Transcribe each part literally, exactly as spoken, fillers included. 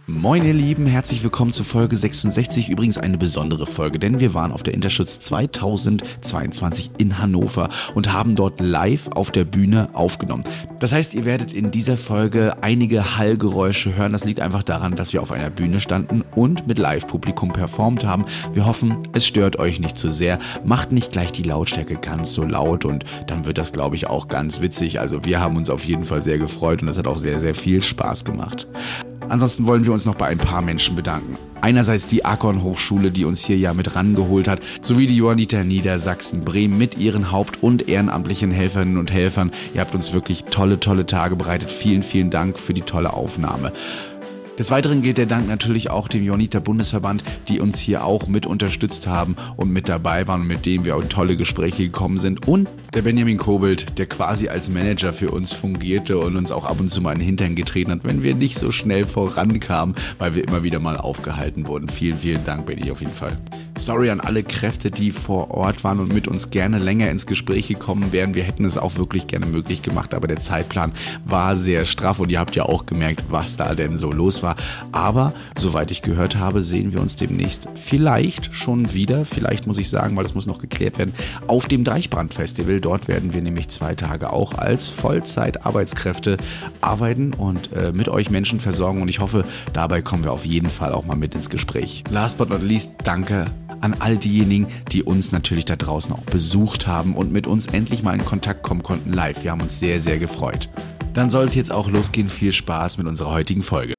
Moin ihr Lieben, herzlich willkommen zur Folge sechsundsechzig, übrigens eine besondere Folge, denn wir waren auf der Interschutz zweitausendzweiundzwanzig in Hannover und haben dort live auf der Bühne aufgenommen. Das heißt, ihr werdet in dieser Folge einige Hallgeräusche hören, das liegt einfach daran, dass wir auf einer Bühne standen und mit Live-Publikum performt haben. Wir hoffen, es stört euch nicht zu sehr, macht nicht gleich die Lautstärke ganz so laut und dann wird das, glaube ich, auch ganz witzig. Also wir haben uns auf jeden Fall sehr gefreut und das hat auch sehr, sehr viel Spaß gemacht. Ansonsten wollen wir uns noch bei ein paar Menschen bedanken. Einerseits die Akon Hochschule, die uns hier ja mit rangeholt hat, sowie die Johanniter Niedersachsen-Bremen mit ihren haupt- und ehrenamtlichen Helferinnen und Helfern. Ihr habt uns wirklich tolle, tolle Tage bereitet. Vielen, vielen Dank für die tolle Aufnahme. Des Weiteren gilt der Dank natürlich auch dem Johanniter Bundesverband, die uns hier auch mit unterstützt haben und mit dabei waren und mit denen wir auch in tolle Gespräche gekommen sind. Und der Benjamin Kobelt, der quasi als Manager für uns fungierte und uns auch ab und zu mal in den Hintern getreten hat, wenn wir nicht so schnell vorankamen, weil wir immer wieder mal aufgehalten wurden. Vielen, vielen Dank, Benny, auf jeden Fall. Sorry an alle Kräfte, die vor Ort waren und mit uns gerne länger ins Gespräch gekommen wären. Wir hätten es auch wirklich gerne möglich gemacht, aber der Zeitplan war sehr straff und ihr habt ja auch gemerkt, was da denn so los war. Aber, soweit ich gehört habe, sehen wir uns demnächst vielleicht schon wieder, vielleicht muss ich sagen, weil das muss noch geklärt werden, auf dem Deichbrand-Festival. Dort werden wir nämlich zwei Tage auch als Vollzeit-Arbeitskräfte arbeiten und äh, mit euch Menschen versorgen und ich hoffe, dabei kommen wir auf jeden Fall auch mal mit ins Gespräch. Last but not least, danke an all diejenigen, die uns natürlich da draußen auch besucht haben und mit uns endlich mal in Kontakt kommen konnten live. Wir haben uns sehr, sehr gefreut. Dann soll es jetzt auch losgehen. Viel Spaß mit unserer heutigen Folge.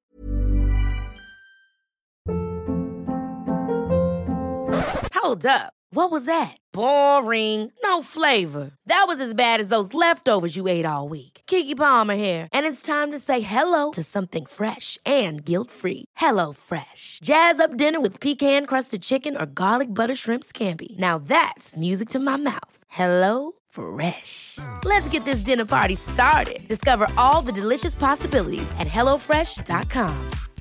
Hold up. What was that? Boring. No flavor. That was as bad as those leftovers you ate all week. Keke Palmer here, and it's time to say hello to something fresh and guilt-free. Hello Fresh. Jazz up dinner with pecan-crusted chicken or garlic butter shrimp scampi. Now that's music to my mouth. Hello Fresh. Let's get this dinner party started. Discover all the delicious possibilities at hello fresh dot com.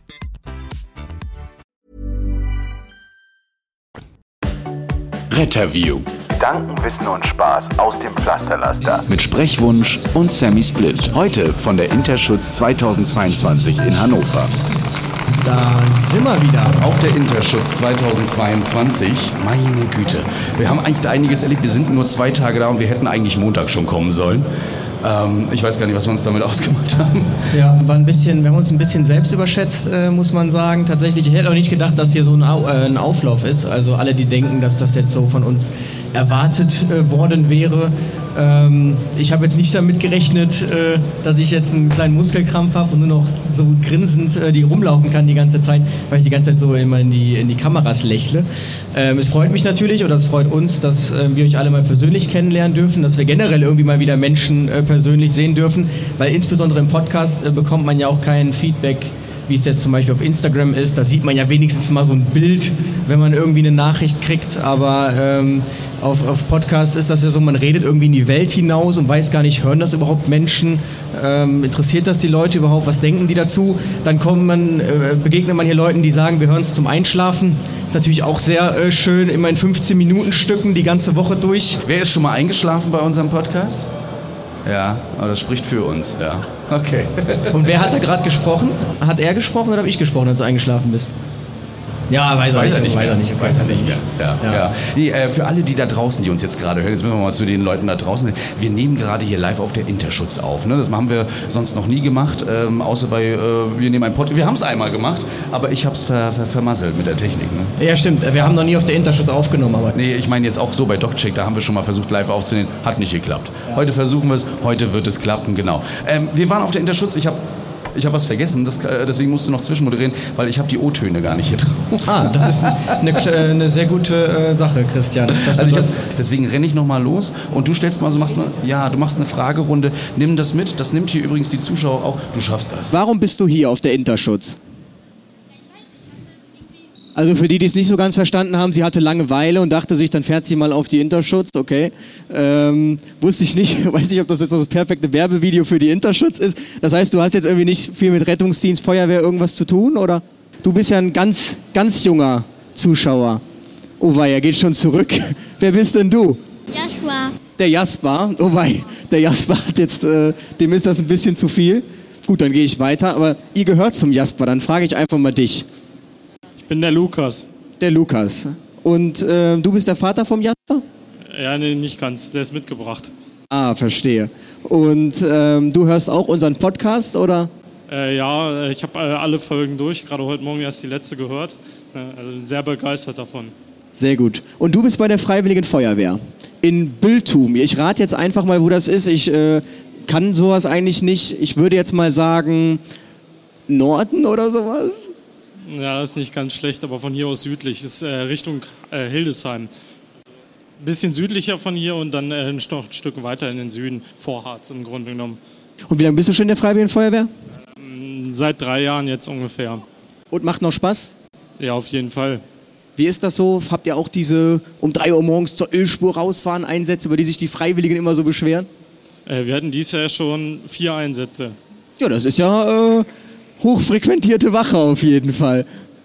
Retterview. Gedanken, Wissen und Spaß aus dem Pflasterlaster. Mit Sprechwunsch und Sammy Split. Heute von der Interschutz zweitausendzweiundzwanzig in Hannover. Da sind wir wieder. Auf der Interschutz zweitausendzweiundzwanzig. Meine Güte. Wir haben eigentlich einiges erlebt. Wir sind nur zwei Tage da und wir hätten eigentlich Montag schon kommen sollen. Ähm, ich weiß gar nicht, was wir uns damit ausgemacht haben. Ja, war ein bisschen, wir haben uns ein bisschen selbst überschätzt, äh, muss man sagen. Tatsächlich, ich hätte auch nicht gedacht, dass hier so ein, Au- äh, ein Auflauf ist. Also alle, die denken, dass das jetzt so von uns erwartet äh, worden wäre. Ähm, ich habe jetzt nicht damit gerechnet, äh, dass ich jetzt einen kleinen Muskelkrampf habe und nur noch so grinsend äh, die rumlaufen kann die ganze Zeit, weil ich die ganze Zeit so immer in die, in die Kameras lächle. Ähm, es freut mich natürlich, oder es freut uns, dass äh, wir euch alle mal persönlich kennenlernen dürfen, dass wir generell irgendwie mal wieder Menschen äh, persönlich sehen dürfen, weil insbesondere im Podcast äh, bekommt man ja auch kein Feedback, wie es jetzt zum Beispiel auf Instagram ist. Da sieht man ja wenigstens mal so ein Bild, wenn man irgendwie eine Nachricht kriegt, aber ähm, auf, auf Podcasts ist das ja so, man redet irgendwie in die Welt hinaus und weiß gar nicht, hören das überhaupt Menschen, ähm, interessiert das die Leute überhaupt, was denken die dazu? Dann kommt man, äh, begegnet man hier Leuten, die sagen, wir hören es zum Einschlafen. Ist natürlich auch sehr äh, schön, immer in fünfzehn Minuten Stücken die ganze Woche durch. Wer ist schon mal eingeschlafen bei unserem Podcast? Ja, aber das spricht für uns, ja. Okay. Und wer hat da gerade gesprochen? Hat er gesprochen oder habe ich gesprochen, als du eingeschlafen bist? Ja, weiß, weiß er nicht. Weiß er nicht. Okay. Weiß er nicht mehr. Ja, ja. ja. Nee, äh, für alle, die da draußen, die uns jetzt gerade hören, jetzt müssen wir mal zu den Leuten da draußen. Wir nehmen gerade hier live auf der Interschutz auf. Ne? Das haben wir sonst noch nie gemacht, ähm, außer bei, äh, wir nehmen ein Podcast. Wir haben es einmal gemacht, aber ich habe es ver- ver- vermasselt mit der Technik. Ne? Ja, stimmt. Wir haben noch nie auf der Interschutz aufgenommen. Aber Nee, ich meine jetzt auch so bei DocCheck, da haben wir schon mal versucht live aufzunehmen, hat nicht geklappt. Ja. Heute versuchen wir es, heute wird es klappen, genau. Ähm, wir waren auf der Interschutz, ich habe Ich habe was vergessen, das, deswegen musst du noch zwischenmoderieren, weil ich habe die O-Töne gar nicht hier drauf. Ah, das ist eine, eine sehr gute äh, Sache, Christian. Das also ich hab, deswegen renne ich nochmal los und du stellst mal so, machst eine, ja, du machst eine Fragerunde, nimm das mit, das nimmt hier übrigens die Zuschauer auch, du schaffst das. Warum bist du hier auf der Interschutz? Also für die, die es nicht so ganz verstanden haben, sie hatte Langeweile und dachte sich, dann fährt sie mal auf die Interschutz, okay. Ähm, wusste ich nicht, weiß nicht, ob das jetzt so das perfekte Werbevideo für die Interschutz ist. Das heißt, du hast jetzt irgendwie nicht viel mit Rettungsdienst, Feuerwehr, irgendwas zu tun, oder? Du bist ja ein ganz, ganz junger Zuschauer. Oh wei, er geht schon zurück. Wer bist denn du? Joshua. Der Jasper. Oh wei, der Jasper hat jetzt, äh, dem ist das ein bisschen zu viel. Gut, dann gehe ich weiter, aber ihr gehört zum Jasper, dann frage ich einfach mal dich. Ich bin der Lukas. Der Lukas. Und äh, du bist der Vater vom Jasper? Ja, nee, nicht ganz. Der ist mitgebracht. Ah, verstehe. Und ähm, du hörst auch unseren Podcast, oder? Äh, ja, ich habe äh, alle Folgen durch. Gerade heute Morgen erst die letzte gehört. Äh, also sehr begeistert davon. Sehr gut. Und du bist bei der Freiwilligen Feuerwehr in Bültum. Ich rate jetzt einfach mal, wo das ist. Ich äh, kann sowas eigentlich nicht. Ich würde jetzt mal sagen, Norden oder sowas? Ja, ist nicht ganz schlecht, aber von hier aus südlich. Ist äh, Richtung äh, Hildesheim. Ein bisschen südlicher von hier und dann äh, noch ein Stück weiter in den Süden, Vorharz im Grunde genommen. Und wie lange bist du schon in der Freiwilligen Feuerwehr? Ähm, seit drei Jahren jetzt ungefähr. Und macht noch Spaß? Ja, auf jeden Fall. Wie ist das so? Habt ihr auch diese um drei Uhr morgens zur Ölspur rausfahren Einsätze, über die sich die Freiwilligen immer so beschweren? Äh, wir hatten dieses Jahr schon vier Einsätze. Ja, das ist ja äh, hochfrequentierte Wache auf jeden Fall.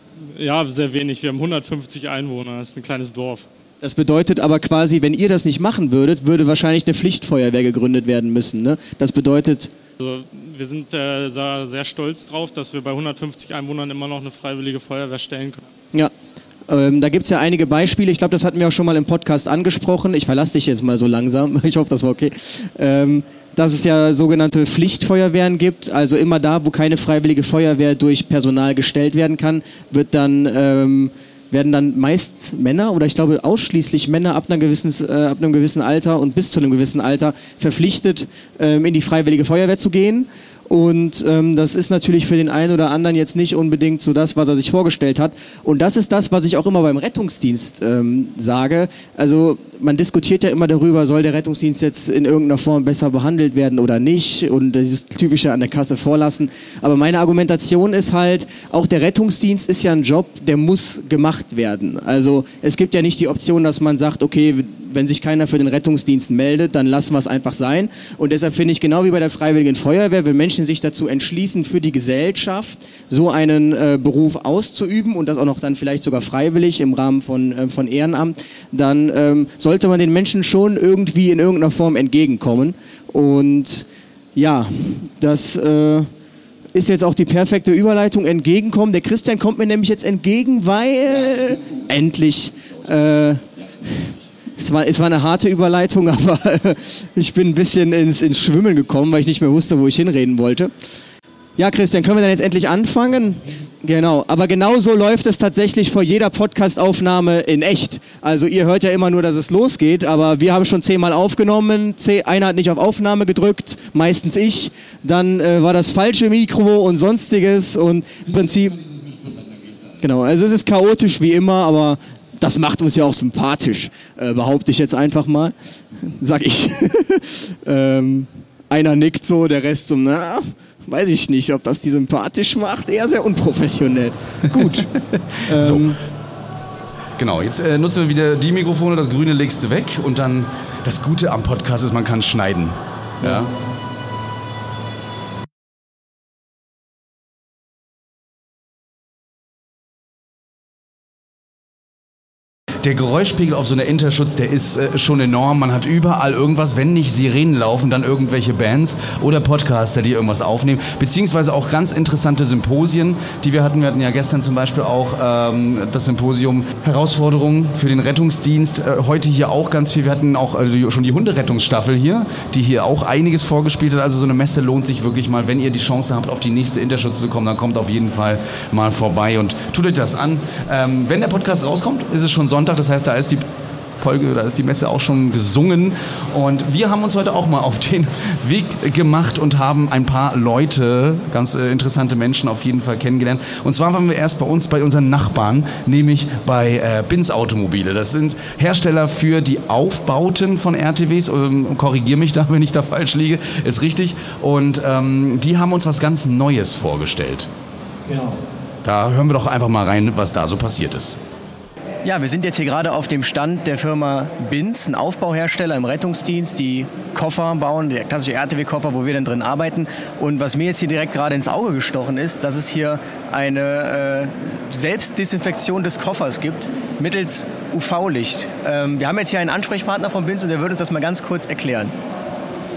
Ja, sehr wenig. Wir haben hundertfünfzig Einwohner. Das ist ein kleines Dorf. Das bedeutet aber quasi, wenn ihr das nicht machen würdet, würde wahrscheinlich eine Pflichtfeuerwehr gegründet werden müssen. Ne? Das bedeutet... Also, wir sind äh, sehr, sehr stolz drauf, dass wir bei hundertfünfzig Einwohnern immer noch eine freiwillige Feuerwehr stellen können. Ja. Ähm, da gibt es ja einige Beispiele. Ich glaube, das hatten wir auch schon mal im Podcast angesprochen. Ich verlasse dich jetzt mal so langsam. Ich hoffe, das war okay. Ähm, dass es ja sogenannte Pflichtfeuerwehren gibt. Also immer da, wo keine freiwillige Feuerwehr durch Personal gestellt werden kann, wird dann... Ähm, werden dann meist Männer oder ich glaube ausschließlich Männer ab, einer gewissen, äh, ab einem gewissen Alter und bis zu einem gewissen Alter verpflichtet, ähm, in die Freiwillige Feuerwehr zu gehen. Und ähm, das ist natürlich für den einen oder anderen jetzt nicht unbedingt so das, was er sich vorgestellt hat. Und das ist das, was ich auch immer beim Rettungsdienst ähm, sage. Also man diskutiert ja immer darüber, soll der Rettungsdienst jetzt in irgendeiner Form besser behandelt werden oder nicht. Und dieses typische an der Kasse vorlassen. Aber meine Argumentation ist halt, auch der Rettungsdienst ist ja ein Job, der muss gemacht werden. Also es gibt ja nicht die Option, dass man sagt, okay, wenn sich keiner für den Rettungsdienst meldet, dann lassen wir es einfach sein. Und deshalb finde ich, genau wie bei der Freiwilligen Feuerwehr, wenn Menschen sich dazu entschließen, für die Gesellschaft so einen äh, Beruf auszuüben und das auch noch dann vielleicht sogar freiwillig im Rahmen von, äh, von Ehrenamt, dann ähm, sollte man den Menschen schon irgendwie in irgendeiner Form entgegenkommen. Und ja, das... Äh, ist jetzt auch die perfekte Überleitung, entgegenkommen. Der Christian kommt mir nämlich jetzt entgegen, weil endlich, äh, es war, es war eine harte Überleitung, aber ich bin ein bisschen ins, ins Schwimmen gekommen, weil ich nicht mehr wusste, wo ich hinreden wollte. Ja, Christian, können wir dann jetzt endlich anfangen? Genau, aber genau so läuft es tatsächlich vor jeder Podcast-Aufnahme in echt. Also ihr hört ja immer nur, dass es losgeht, aber wir haben schon zehnmal aufgenommen, einer hat nicht auf Aufnahme gedrückt, meistens ich, dann äh, war das falsche Mikro und sonstiges und im Prinzip... Genau, also es ist chaotisch wie immer, aber das macht uns ja auch sympathisch, äh, behaupte ich jetzt einfach mal, sag ich. ähm, einer nickt so, der Rest so, na... Weiß ich nicht, ob das die sympathisch macht. Eher sehr unprofessionell. Gut. ähm, so. Genau, jetzt äh, nutzen wir wieder die Mikrofone, das Grüne legst du weg und dann das Gute am Podcast ist, man kann schneiden. Ja. Der Geräuschpegel auf so einer Interschutz, der ist äh, schon enorm. Man hat überall irgendwas, wenn nicht Sirenen laufen, dann irgendwelche Bands oder Podcaster, die irgendwas aufnehmen. Beziehungsweise auch ganz interessante Symposien, die wir hatten. Wir hatten ja gestern zum Beispiel auch ähm, das Symposium Herausforderungen für den Rettungsdienst. Äh, heute hier auch ganz viel. Wir hatten auch äh, schon die Hunderettungsstaffel hier, die hier auch einiges vorgespielt hat. Also so eine Messe lohnt sich wirklich mal. Wenn ihr die Chance habt, auf die nächste Interschutz zu kommen, dann kommt auf jeden Fall mal vorbei und tut euch das an. Ähm, wenn der Podcast rauskommt, ist es schon Sonntag. Das heißt, da ist die Folge, da ist die Messe auch schon gesungen. Und wir haben uns heute auch mal auf den Weg gemacht und haben ein paar Leute, ganz äh, interessante Menschen auf jeden Fall kennengelernt. Und zwar waren wir erst bei uns, bei unseren Nachbarn, nämlich bei äh, Binz Automobile. Das sind Hersteller für die Aufbauten von R T Ws. Ähm, korrigier mich da, wenn ich da falsch liege. Ist richtig. Und ähm, die haben uns was ganz Neues vorgestellt. Genau. Da hören wir doch einfach mal rein, was da so passiert ist. Ja, wir sind jetzt hier gerade auf dem Stand der Firma Binz, ein Aufbauhersteller im Rettungsdienst, die Koffer bauen, der klassische R T W-Koffer, wo wir dann drin arbeiten. Und was mir jetzt hier direkt gerade ins Auge gestochen ist, dass es hier eine äh, Selbstdesinfektion des Koffers gibt, mittels U V-Licht. Ähm, wir haben jetzt hier einen Ansprechpartner von Binz und der würde uns das mal ganz kurz erklären.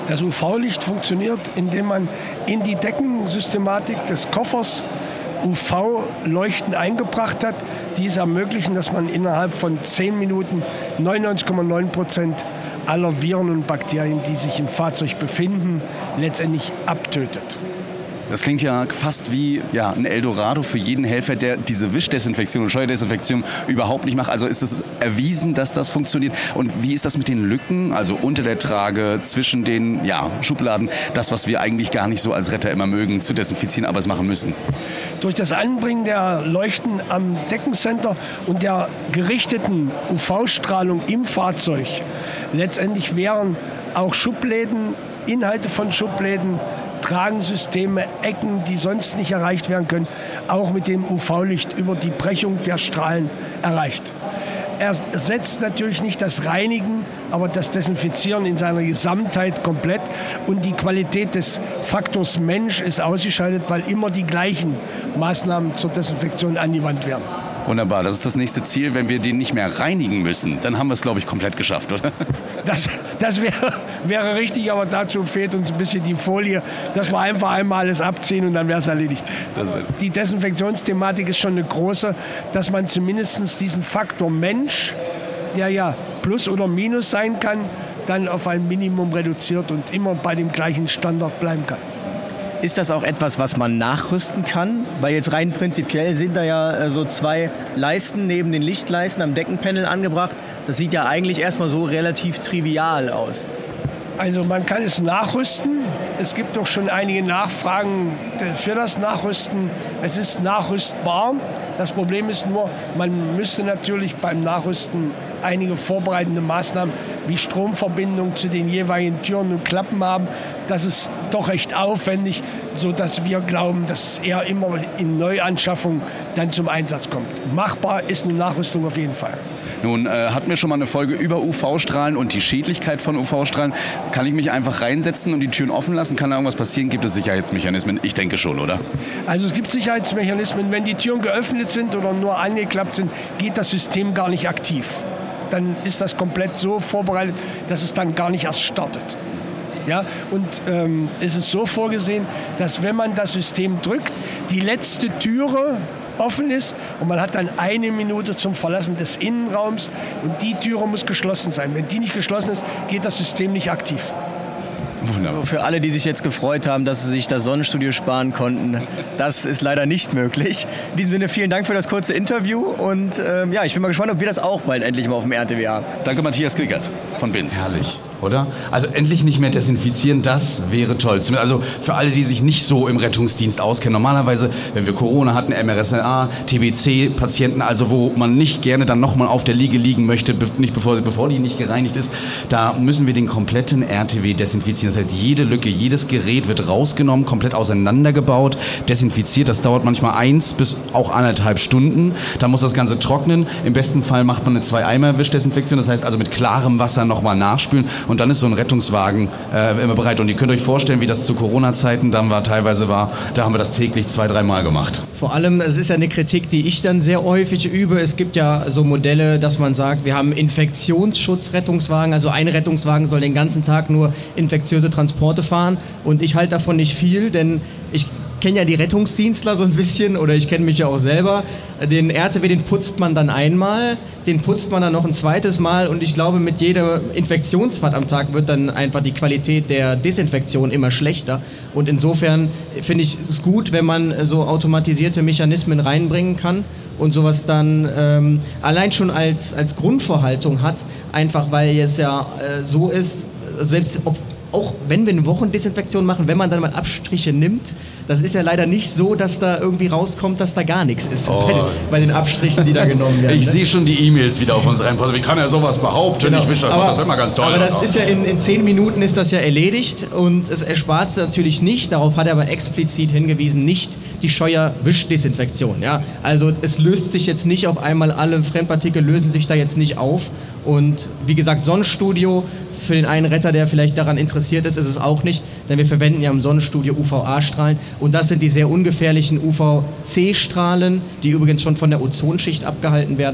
Das U V-Licht funktioniert, indem man in die Deckensystematik des Koffers U V-Leuchten eingebracht hat, die es ermöglichen, dass man innerhalb von zehn Minuten neunundneunzig Komma neun Prozent aller Viren und Bakterien, die sich im Fahrzeug befinden, letztendlich abtötet. Das klingt ja fast wie ja, ein Eldorado für jeden Helfer, der diese Wischdesinfektion und Scheuerdesinfektion überhaupt nicht macht. Also ist es erwiesen, dass das funktioniert? Und wie ist das mit den Lücken, also unter der Trage, zwischen den ja, Schubladen, das, was wir eigentlich gar nicht so als Retter immer mögen, zu desinfizieren, aber es machen müssen? Durch das Anbringen der Leuchten am Deckencenter und der gerichteten U V-Strahlung im Fahrzeug letztendlich wären auch Schubläden, Inhalte von Schubläden, Tragensysteme, Ecken, die sonst nicht erreicht werden können, auch mit dem U V-Licht über die Brechung der Strahlen erreicht. Er ersetzt natürlich nicht das Reinigen, aber das Desinfizieren in seiner Gesamtheit komplett. Und die Qualität des Faktors Mensch ist ausgeschaltet, weil immer die gleichen Maßnahmen zur Desinfektion angewandt werden. Wunderbar, das ist das nächste Ziel. Wenn wir den nicht mehr reinigen müssen, dann haben wir es, glaube ich, komplett geschafft, oder? Das, das wäre, wäre richtig, aber dazu fehlt uns ein bisschen die Folie, dass wir einfach einmal alles abziehen und dann wäre es erledigt. Die Desinfektionsthematik ist schon eine große, dass man zumindest diesen Faktor Mensch, der ja Plus oder Minus sein kann, dann auf ein Minimum reduziert und immer bei dem gleichen Standard bleiben kann. Ist das auch etwas, was man nachrüsten kann? Weil jetzt rein prinzipiell sind da ja äh, so zwei Leisten neben den Lichtleisten am Deckenpanel angebracht. Das sieht ja eigentlich erstmal so relativ trivial aus. Also man kann es nachrüsten. Es gibt doch schon einige Nachfragen für das Nachrüsten. Es ist nachrüstbar. Das Problem ist nur, man müsste natürlich beim Nachrüsten einige vorbereitende Maßnahmen wie Stromverbindung zu den jeweiligen Türen und Klappen haben. Das ist doch recht aufwendig, sodass wir glauben, dass es eher immer in Neuanschaffungen dann zum Einsatz kommt. Machbar ist eine Nachrüstung auf jeden Fall. Nun äh, hatten wir schon mal eine Folge über U V-Strahlen und die Schädlichkeit von U V-Strahlen. Kann ich mich einfach reinsetzen und die Türen offen lassen? Kann da irgendwas passieren? Gibt es Sicherheitsmechanismen? Ich denke schon, oder? Also es gibt Sicherheitsmechanismen. Wenn die Türen geöffnet sind oder nur angeklappt sind, geht das System gar nicht aktiv. Dann ist das komplett so vorbereitet, dass es dann gar nicht erst startet. Ja, und ähm, es ist so vorgesehen, dass wenn man das System drückt, die letzte Türe offen ist und man hat dann eine Minute zum Verlassen des Innenraums und die Türe muss geschlossen sein. Wenn die nicht geschlossen ist, geht das System nicht aktiv. Wunderbar. Für alle, die sich jetzt gefreut haben, dass sie sich das Sonnenstudio sparen konnten, das ist leider nicht möglich. In diesem Sinne vielen Dank für das kurze Interview und ähm, ja, ich bin mal gespannt, ob wir das auch bald endlich mal auf dem R T W haben. Danke Matthias Kriegert von B I N S. Herrlich. Oder? Also endlich nicht mehr desinfizieren, das wäre toll. Also für alle, die sich nicht so im Rettungsdienst auskennen. Normalerweise, wenn wir Corona hatten, M R S L A, T B C-Patienten, also wo man nicht gerne dann nochmal auf der Liege liegen möchte, nicht bevor, bevor die nicht gereinigt ist, da müssen wir den kompletten R T W desinfizieren. Das heißt, jede Lücke, jedes Gerät wird rausgenommen, komplett auseinandergebaut, desinfiziert. Das dauert manchmal eins bis auch anderthalb Stunden. Dann muss das Ganze trocknen. Im besten Fall macht man eine Zwei-Eimer-Wischdesinfektion. Das heißt also mit klarem Wasser nochmal nachspülen. Und dann ist so ein Rettungswagen äh, immer bereit. Und ihr könnt euch vorstellen, wie das zu Corona-Zeiten dann war, teilweise war. Da haben wir das täglich zwei, dreimal gemacht. Vor allem, es ist ja eine Kritik, die ich dann sehr häufig übe. Es gibt ja so Modelle, dass man sagt, wir haben Infektionsschutzrettungswagen. Also ein Rettungswagen soll den ganzen Tag nur infektiöse Transporte fahren. Und ich halte davon nicht viel, denn ich kenne ja die Rettungsdienstler so ein bisschen oder ich kenne mich ja auch selber. Den R T W, den putzt man dann einmal, den putzt man dann noch ein zweites Mal und ich glaube, mit jeder Infektionsfahrt am Tag wird dann einfach die Qualität der Desinfektion immer schlechter. Und insofern finde ich es gut, wenn man so automatisierte Mechanismen reinbringen kann und sowas dann ähm, allein schon als, als Grundvorhaltung hat, einfach weil es ja äh, so ist, selbst ob auch wenn wir eine Wochendesinfektion machen, wenn man dann mal Abstriche nimmt, das ist ja leider nicht so, dass da irgendwie rauskommt, dass da gar nichts ist oh. bei, den, bei den Abstrichen, die da genommen werden. Ich ne? sehe schon die E-Mails wieder auf uns reinpassen. Wie kann er sowas behaupten? Genau. Ich wische das, aber, das ist immer ganz toll. Aber das ist ja in, in zehn Minuten ist das ja erledigt und es erspart es natürlich nicht, darauf hat er aber explizit hingewiesen, nicht die Scheuer-Wischdesinfektion. Ja? Also es löst sich jetzt nicht auf einmal, alle Fremdpartikel lösen sich da jetzt nicht auf und wie gesagt, Sonnenstudio, für den einen Retter, der vielleicht daran interessiert ist, ist es auch nicht, denn wir verwenden ja im Sonnenstudio U V A-Strahlen und das sind die sehr ungefährlichen U V C-Strahlen, die übrigens schon von der Ozonschicht abgehalten werden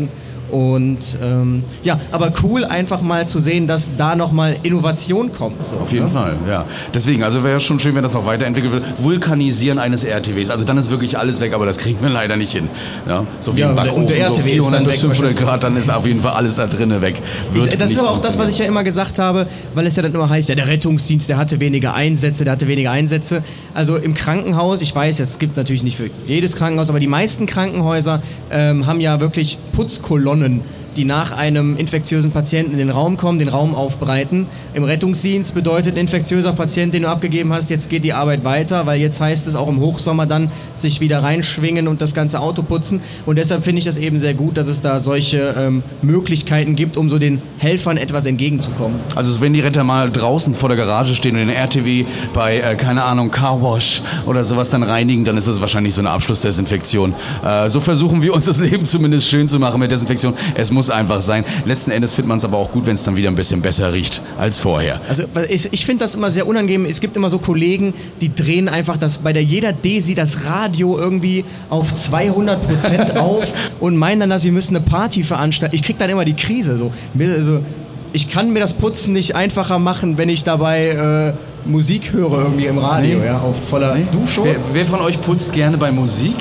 Und ähm, ja, aber cool einfach mal zu sehen, dass da nochmal Innovation kommt. So, Auf jeden ne? Fall, ja. Deswegen, also wäre schon schön, wenn das noch weiterentwickelt wird. Vulkanisieren eines R T Ws, also dann ist wirklich alles weg, aber das kriegen wir leider nicht hin. Ja, so wie Ja, ein und der- Backofen, und der R T W so ist vierhundert dann bis weg fünfhundert Grad, dann ist auf jeden Fall alles da drinnen weg. Wird Ich, das nicht ist aber auch das, was funktionieren. ich ja immer gesagt habe, weil es ja dann immer heißt, ja, der Rettungsdienst, der hatte weniger Einsätze, der hatte weniger Einsätze. Also im Krankenhaus, ich weiß, es gibt natürlich nicht für jedes Krankenhaus, aber die meisten Krankenhäuser ähm, haben ja wirklich Putzkolonnen, die nach einem infektiösen Patienten in den Raum kommen, den Raum aufbreiten. Im Rettungsdienst bedeutet ein infektiöser Patient, den du abgegeben hast, jetzt geht die Arbeit weiter, weil jetzt heißt es auch im Hochsommer dann sich wieder reinschwingen und das ganze Auto putzen. Und deshalb finde ich das eben sehr gut, dass es da solche ähm, Möglichkeiten gibt, um so den Helfern etwas entgegenzukommen. Also wenn die Retter mal draußen vor der Garage stehen und den R T W bei, äh, keine Ahnung, Carwash oder sowas dann reinigen, dann ist das wahrscheinlich so eine Abschlussdesinfektion. Äh, so versuchen wir uns das Leben zumindest schön zu machen mit Desinfektion. Es muss einfach sein. Letzten Endes findet man es aber auch gut, wenn es dann wieder ein bisschen besser riecht als vorher. Also ich, ich finde das immer sehr unangenehm. Es gibt immer so Kollegen, die drehen einfach das bei der jeder Desi das Radio irgendwie auf zweihundert Prozent auf und meinen dann, dass sie müssen eine Party veranstalten. Ich krieg dann immer die Krise. So. Also, ich kann mir das Putzen nicht einfacher machen, wenn ich dabei äh, Musik höre irgendwie im Radio, Nee. ja, auf voller Nee? Du schon? Wer, wer von euch putzt gerne bei Musik?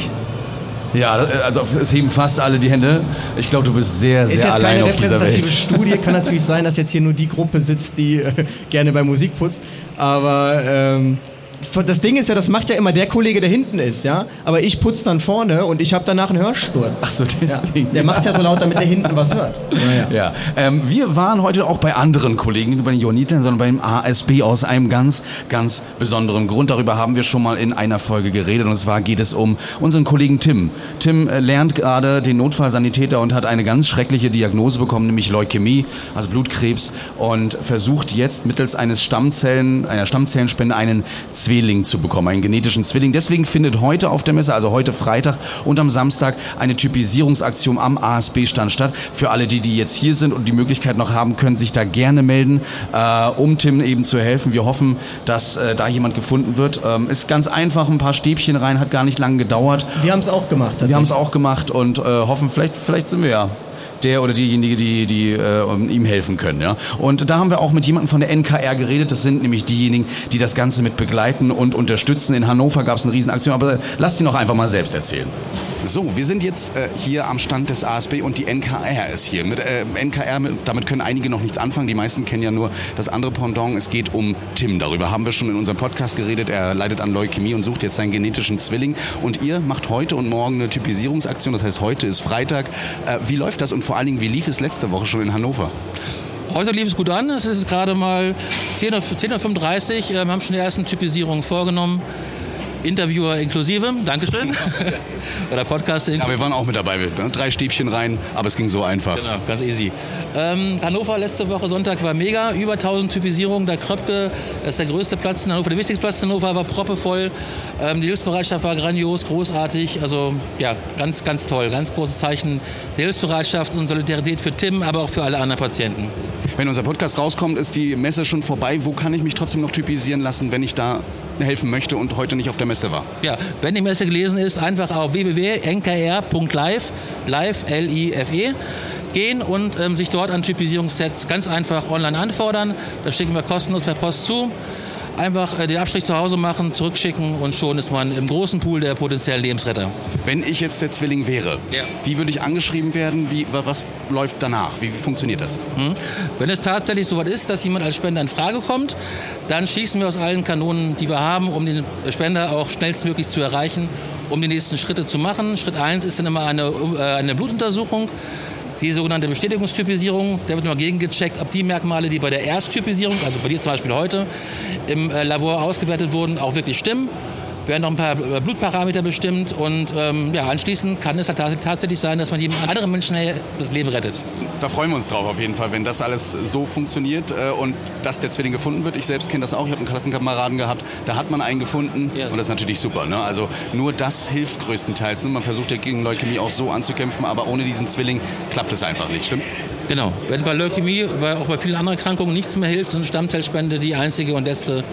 Ja, also es heben fast alle die Hände. Ich glaube, du bist sehr, Ist sehr jetzt allein keine auf dieser Welt. repräsentative Studie, kann natürlich sein, dass jetzt hier nur die Gruppe sitzt, die äh, gerne bei Musik putzt, aber ähm, das Ding ist ja, das macht ja immer der Kollege, der hinten ist, ja, aber ich putze dann vorne und ich habe danach einen Hörsturz. Ach so, deswegen. Ja, der macht's ja so laut, damit der hinten was hört. Naja. Ja, ähm, wir waren heute auch bei anderen Kollegen, nicht bei den Johannitern, sondern beim A S B aus einem ganz, ganz besonderen Grund. Darüber haben wir schon mal in einer Folge geredet und zwar geht es um unseren Kollegen Tim. Tim äh, lernt gerade den Notfallsanitäter und hat eine ganz schreckliche Diagnose bekommen, nämlich Leukämie, also Blutkrebs, und versucht jetzt mittels eines Stammzellen, einer Stammzellenspende einen Zwilling zu bekommen, einen genetischen Zwilling. Deswegen findet heute auf der Messe, also heute Freitag und am Samstag, eine Typisierungsaktion am A S B-Stand statt. Für alle, die, die jetzt hier sind und die Möglichkeit noch haben, können sich da gerne melden, äh, um Tim eben zu helfen. Wir hoffen, dass äh, da jemand gefunden wird. Ähm, ist ganz einfach, ein paar Stäbchen rein, hat gar nicht lange gedauert. Wir haben es auch gemacht. Wir haben es auch gemacht und äh, hoffen, vielleicht, vielleicht sind wir ja der oder diejenige, die, die äh, ihm helfen können. Ja? Und da haben wir auch mit jemandem von der N K R geredet. Das sind nämlich diejenigen, die das Ganze mit begleiten und unterstützen. In Hannover gab es eine Riesenaktion, aber lasst sie noch einfach mal selbst erzählen. So, wir sind jetzt äh, hier am Stand des A S B und die N K R ist hier. Mit äh, N K R, mit, damit können einige noch nichts anfangen. Die meisten kennen ja nur das andere Pendant. Es geht um Tim. Darüber haben wir schon in unserem Podcast geredet. Er leidet an Leukämie und sucht jetzt seinen genetischen Zwilling. Und ihr macht heute und morgen eine Typisierungsaktion. Das heißt, heute ist Freitag. Äh, wie läuft das und vor allen Dingen, wie lief es letzte Woche schon in Hannover? Heute lief es gut an. Es ist gerade mal zehn Uhr fünfunddreißig. Wir haben schon die ersten Typisierungen vorgenommen. Interviewer inklusive, Dankeschön. Oder Podcasting. Ja, wir waren auch mit dabei. Ne? Drei Stäbchen rein, aber es ging so einfach. Genau, ganz easy. Ähm, Hannover letzte Woche Sonntag war mega, über tausend Typisierungen. Der Kröpke, das ist der größte Platz in Hannover, der wichtigste Platz in Hannover, war proppevoll. Ähm, die Hilfsbereitschaft war grandios, großartig. Also ja, ganz, ganz toll. Ganz großes Zeichen der Hilfsbereitschaft und Solidarität für Tim, aber auch für alle anderen Patienten. Wenn unser Podcast rauskommt, ist die Messe schon vorbei. Wo kann ich mich trotzdem noch typisieren lassen, wenn ich da helfen möchte und heute nicht auf der Messe war? Ja, wenn die Messe gelesen ist, einfach auf w w w punkt n k r punkt live, live, L I F E, gehen und ähm, sich dort an Typisierungssets ganz einfach online anfordern. Das schicken wir kostenlos per Post zu. Einfach äh, den Abstrich zu Hause machen, zurückschicken und schon ist man im großen Pool der potenziellen Lebensretter. Wenn ich jetzt der Zwilling wäre, Ja. wie würde ich angeschrieben werden? Wie, was läuft danach? Wie, wie funktioniert das? Hm? Wenn es tatsächlich so weit ist, dass jemand als Spender in Frage kommt, dann schießen wir aus allen Kanonen, die wir haben, um den Spender auch schnellstmöglich zu erreichen, um die nächsten Schritte zu machen. Schritt eins ist dann immer eine, äh, eine Blutuntersuchung. Die sogenannte Bestätigungstypisierung, da wird immer gegengecheckt, ob die Merkmale, die bei der Ersttypisierung, also bei dir zum Beispiel heute, im äh, Labor ausgewertet wurden, auch wirklich stimmen. Werden noch ein paar äh, Blutparameter bestimmt und ähm, ja, anschließend kann es halt tatsächlich sein, dass man jedem anderen Menschen das Leben rettet. Da freuen wir uns drauf auf jeden Fall, wenn das alles so funktioniert äh, und dass der Zwilling gefunden wird. Ich selbst kenne das auch, ich habe einen Klassenkameraden gehabt, da hat man einen gefunden Ja. und das ist natürlich super. Ne? Also nur das hilft größtenteils. Ne? Man versucht ja gegen Leukämie auch so anzukämpfen, aber ohne diesen Zwilling klappt es einfach nicht, stimmt's? Genau. Wenn bei Leukämie, bei, auch bei vielen anderen Erkrankungen nichts mehr hilft, ist eine Stammzellspende die einzige und letzte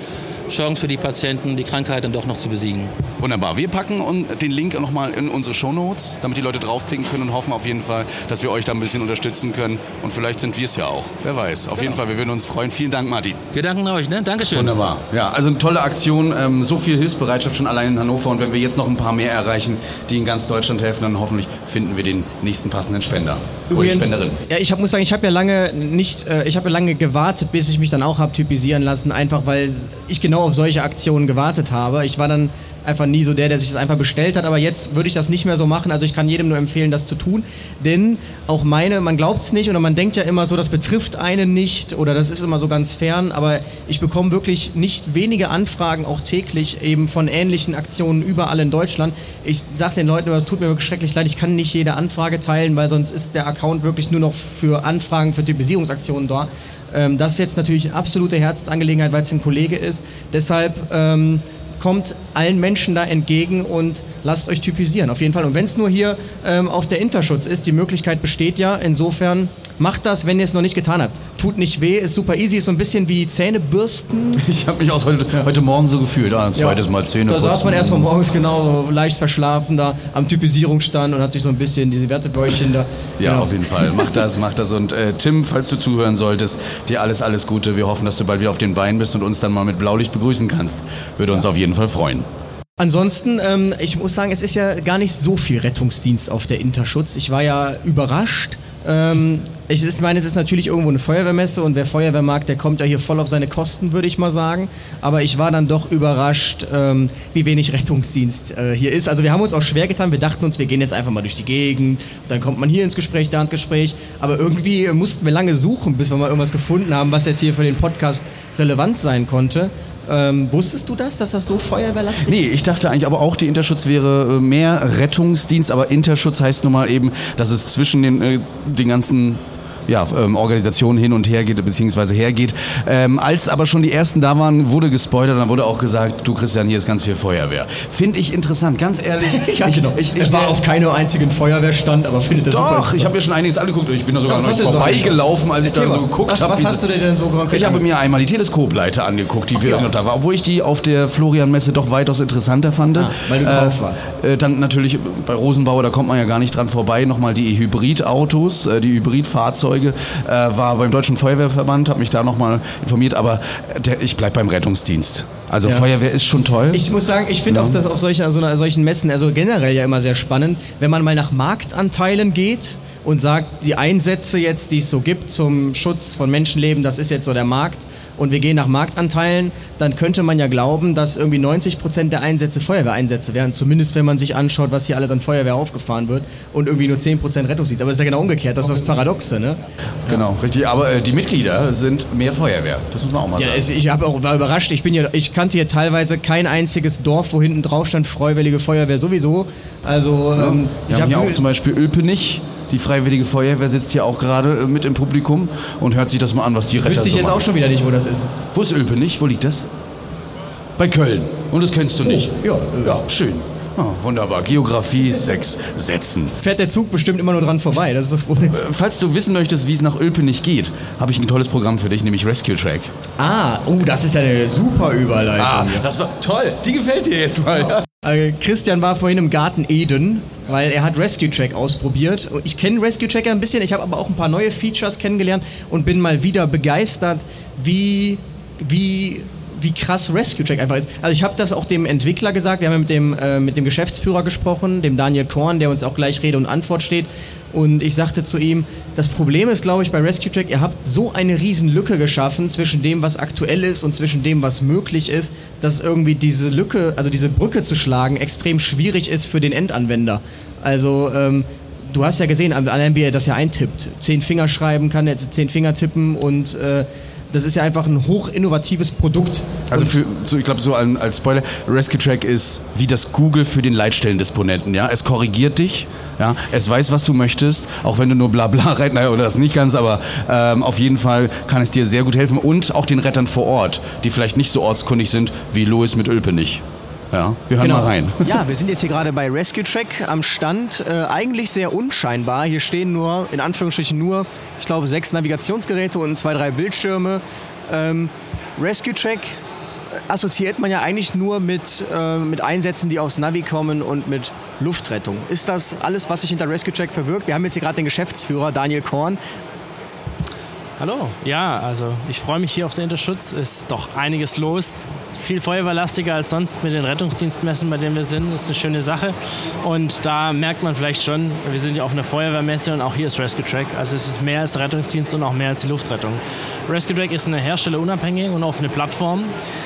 Chance für die Patienten, die Krankheit dann doch noch zu besiegen. Wunderbar. Wir packen den Link nochmal in unsere Shownotes, damit die Leute draufklicken können und hoffen auf jeden Fall, dass wir euch da ein bisschen unterstützen können. Und vielleicht sind wir es ja auch. Wer weiß. Auf genau. jeden Fall, wir würden uns freuen. Vielen Dank, Martin. Wir danken euch. Ne? Dankeschön. Wunderbar. Ja, also eine tolle Aktion. Ähm, so viel Hilfsbereitschaft schon allein in Hannover. Und wenn wir jetzt noch ein paar mehr erreichen, die in ganz Deutschland helfen, dann hoffentlich finden wir den nächsten passenden Spender. Übrigens, oder Spenderin. Ja, ich hab, muss sagen, ich habe ja lange nicht, äh, ich habe ja lange gewartet, bis ich mich dann auch habe typisieren lassen, einfach weil ich genau auf solche Aktionen gewartet habe. Ich war dann einfach nie so der, der sich das einfach bestellt hat, aber jetzt würde ich das nicht mehr so machen, also ich kann jedem nur empfehlen, das zu tun, denn auch meine, man glaubt es nicht oder man denkt ja immer so, das betrifft einen nicht oder das ist immer so ganz fern, aber ich bekomme wirklich nicht wenige Anfragen, auch täglich eben von ähnlichen Aktionen überall in Deutschland. Ich sage den Leuten immer, es tut mir wirklich schrecklich leid, ich kann nicht jede Anfrage teilen, weil sonst ist der Account wirklich nur noch für Anfragen, für Typisierungsaktionen da. Ähm, das ist jetzt natürlich eine absolute Herzensangelegenheit, weil es ein Kollege ist, deshalb ähm, kommt allen Menschen da entgegen und lasst euch typisieren, auf jeden Fall. Und wenn es nur hier ähm, auf der Interschutz ist, die Möglichkeit besteht ja, insofern macht das, wenn ihr es noch nicht getan habt. Tut nicht weh, ist super easy, ist so ein bisschen wie Zähnebürsten. Ich habe mich auch heute, ja. heute Morgen so gefühlt, ah, ein zweites ja. Mal Zähne Da saß man erst mal morgens genau so leicht verschlafen da am Typisierungsstand und hat sich so ein bisschen diese Wertebäuchchen da. Ja, genau. auf jeden Fall. Mach das, mach das. Und äh, Tim, falls du zuhören solltest, dir alles, alles Gute. Wir hoffen, dass du bald wieder auf den Beinen bist und uns dann mal mit Blaulicht begrüßen kannst. Würde uns ja. auf jeden Fall freuen. Ansonsten, ähm, ich muss sagen, es ist ja gar nicht so viel Rettungsdienst auf der Interschutz. Ich war ja überrascht. Ähm, ich, ich meine, es ist natürlich irgendwo eine Feuerwehrmesse und wer Feuerwehr mag, der kommt ja hier voll auf seine Kosten, würde ich mal sagen. Aber ich war dann doch überrascht, ähm, wie wenig Rettungsdienst äh, hier ist. Also wir haben uns auch schwer getan. Wir dachten uns, wir gehen jetzt einfach mal durch die Gegend. Dann kommt man hier ins Gespräch, da ins Gespräch. Aber irgendwie mussten wir lange suchen, bis wir mal irgendwas gefunden haben, was jetzt hier für den Podcast relevant sein konnte. Ähm, wusstest du das, dass das so feuerwehrlastig ist? Nee, ich dachte eigentlich aber auch, die Interschutz wäre mehr Rettungsdienst, aber Interschutz heißt nun mal eben, dass es zwischen den, äh, den ganzen ja, ähm, Organisationen hin und her geht, beziehungsweise hergeht. Ähm, als aber schon die ersten da waren, wurde gespoilert und dann wurde auch gesagt, du Christian, hier ist ganz viel Feuerwehr. Finde ich interessant, ganz ehrlich. ja, genau. Ich, ich, ich war auf keinem einzigen Feuerwehrstand, aber finde das super. Doch, ich habe mir schon einiges angeguckt und ich bin da sogar ja, noch vorbeigelaufen, als ich da so geguckt habe. Was hast du denn so gemacht? Ich habe mir einmal die Teleskopleiter angeguckt, die wir noch da war, obwohl ich die auf der Florian-Messe doch weitaus interessanter fand. Ah, weil du äh, drauf warst. Äh, dann natürlich bei Rosenbauer, da kommt man ja gar nicht dran vorbei, nochmal die Hybridautos, äh, die Hybridfahrzeuge. Äh, war beim Deutschen Feuerwehrverband, habe mich da nochmal informiert, aber der, ich bleib beim Rettungsdienst. Also ja. Feuerwehr ist schon toll. Ich muss sagen, ich finde ja. auf, das, auf solche, so einer, solchen Messen, also generell ja immer sehr spannend, wenn man mal nach Marktanteilen geht und sagt, die Einsätze jetzt, die es so gibt zum Schutz von Menschenleben, das ist jetzt so der Markt und wir gehen nach Marktanteilen, dann könnte man ja glauben, dass irgendwie neunzig Prozent der Einsätze Feuerwehreinsätze wären, zumindest wenn man sich anschaut, was hier alles an Feuerwehr aufgefahren wird und irgendwie nur zehn Prozent Rettungsdienst. Aber es ist ja genau umgekehrt, das ist das Paradoxe, ne? Genau, ja. richtig. Aber äh, die Mitglieder sind mehr Feuerwehr, das muss man auch mal ja, sagen. Es, ich hab auch, war überrascht, ich, bin hier, ich kannte hier teilweise kein einziges Dorf, wo hinten drauf stand, Freiwillige Feuerwehr sowieso. Also, ja. ähm, Wir ich haben hab hier auch zum Beispiel Ölpenich. Die Freiwillige Feuerwehr sitzt hier auch gerade mit im Publikum und hört sich das mal an, was die Retter so machen. Wüsste ich jetzt auch schon wieder nicht, wo das ist. Wo ist Ölpenich? Wo liegt das? Bei Köln. Und das kennst du nicht? Oh, ja. Ja, schön. Oh, wunderbar. Geografie, sechs Sätzen. Fährt der Zug bestimmt immer nur dran vorbei, das ist das Problem. Falls du wissen möchtest, wie es nach Ölpenich geht, habe ich ein tolles Programm für dich, nämlich Rescue Track. Ah, oh, das ist ja eine super Überleitung. Ah, das war toll. Die gefällt dir jetzt mal. Ja. Äh, Christian war vorhin im Garten Eden, weil er hat Rescue Track ausprobiert. Ich kenne Rescue Track ein bisschen, ich habe aber auch ein paar neue Features kennengelernt und bin mal wieder begeistert, wie, wie, wie krass Rescue Track einfach ist. Also ich habe das auch dem Entwickler gesagt, wir haben ja mit dem, äh, mit dem Geschäftsführer gesprochen, dem Daniel Korn, der uns auch gleich Rede und Antwort steht. Und ich sagte zu ihm, das Problem ist, glaube ich, bei Rescue Track, ihr habt so eine riesen Lücke geschaffen zwischen dem, was aktuell ist und zwischen dem, was möglich ist, dass irgendwie diese Lücke, also diese Brücke zu schlagen, extrem schwierig ist für den Endanwender. Also, ähm, du hast ja gesehen, allein wie er das ja eintippt. Zehn Finger schreiben kann, jetzt zehn Finger tippen und äh, das ist ja einfach ein hochinnovatives Produkt. Also für, so, ich glaube so als Spoiler, Rescue Track ist wie das Google für den Leitstellendisponenten. Ja? Es korrigiert dich, ja? Es weiß, was du möchtest, auch wenn du nur Blabla reitest, naja, oder das nicht ganz, aber ähm, auf jeden Fall kann es dir sehr gut helfen und auch den Rettern vor Ort, die vielleicht nicht so ortskundig sind wie Louis mit Ölpenich. Ja, wir hören genau. mal rein. Ja, wir sind jetzt hier gerade bei Rescue Track am Stand. Äh, eigentlich sehr unscheinbar. Hier stehen nur, in Anführungsstrichen nur, ich glaube, sechs Navigationsgeräte und zwei, drei Bildschirme. Ähm, Rescue Track assoziiert man ja eigentlich nur mit, äh, mit Einsätzen, die aufs Navi kommen und mit Luftrettung. Ist das alles, was sich hinter Rescue Track verbirgt? Wir haben jetzt hier gerade den Geschäftsführer Daniel Korn. Hallo, ja, also ich freue mich hier auf den Interschutz. Ist doch einiges los. Viel feuerwehrlastiger als sonst mit den Rettungsdienstmessen, bei denen wir sind. Das ist eine schöne Sache. Und da merkt man vielleicht schon, wir sind ja auf einer Feuerwehrmesse und auch hier ist Rescue Track. Also es ist mehr als der Rettungsdienst und auch mehr als die Luftrettung. Rescue Track ist eine herstellerunabhängige und offene Plattform,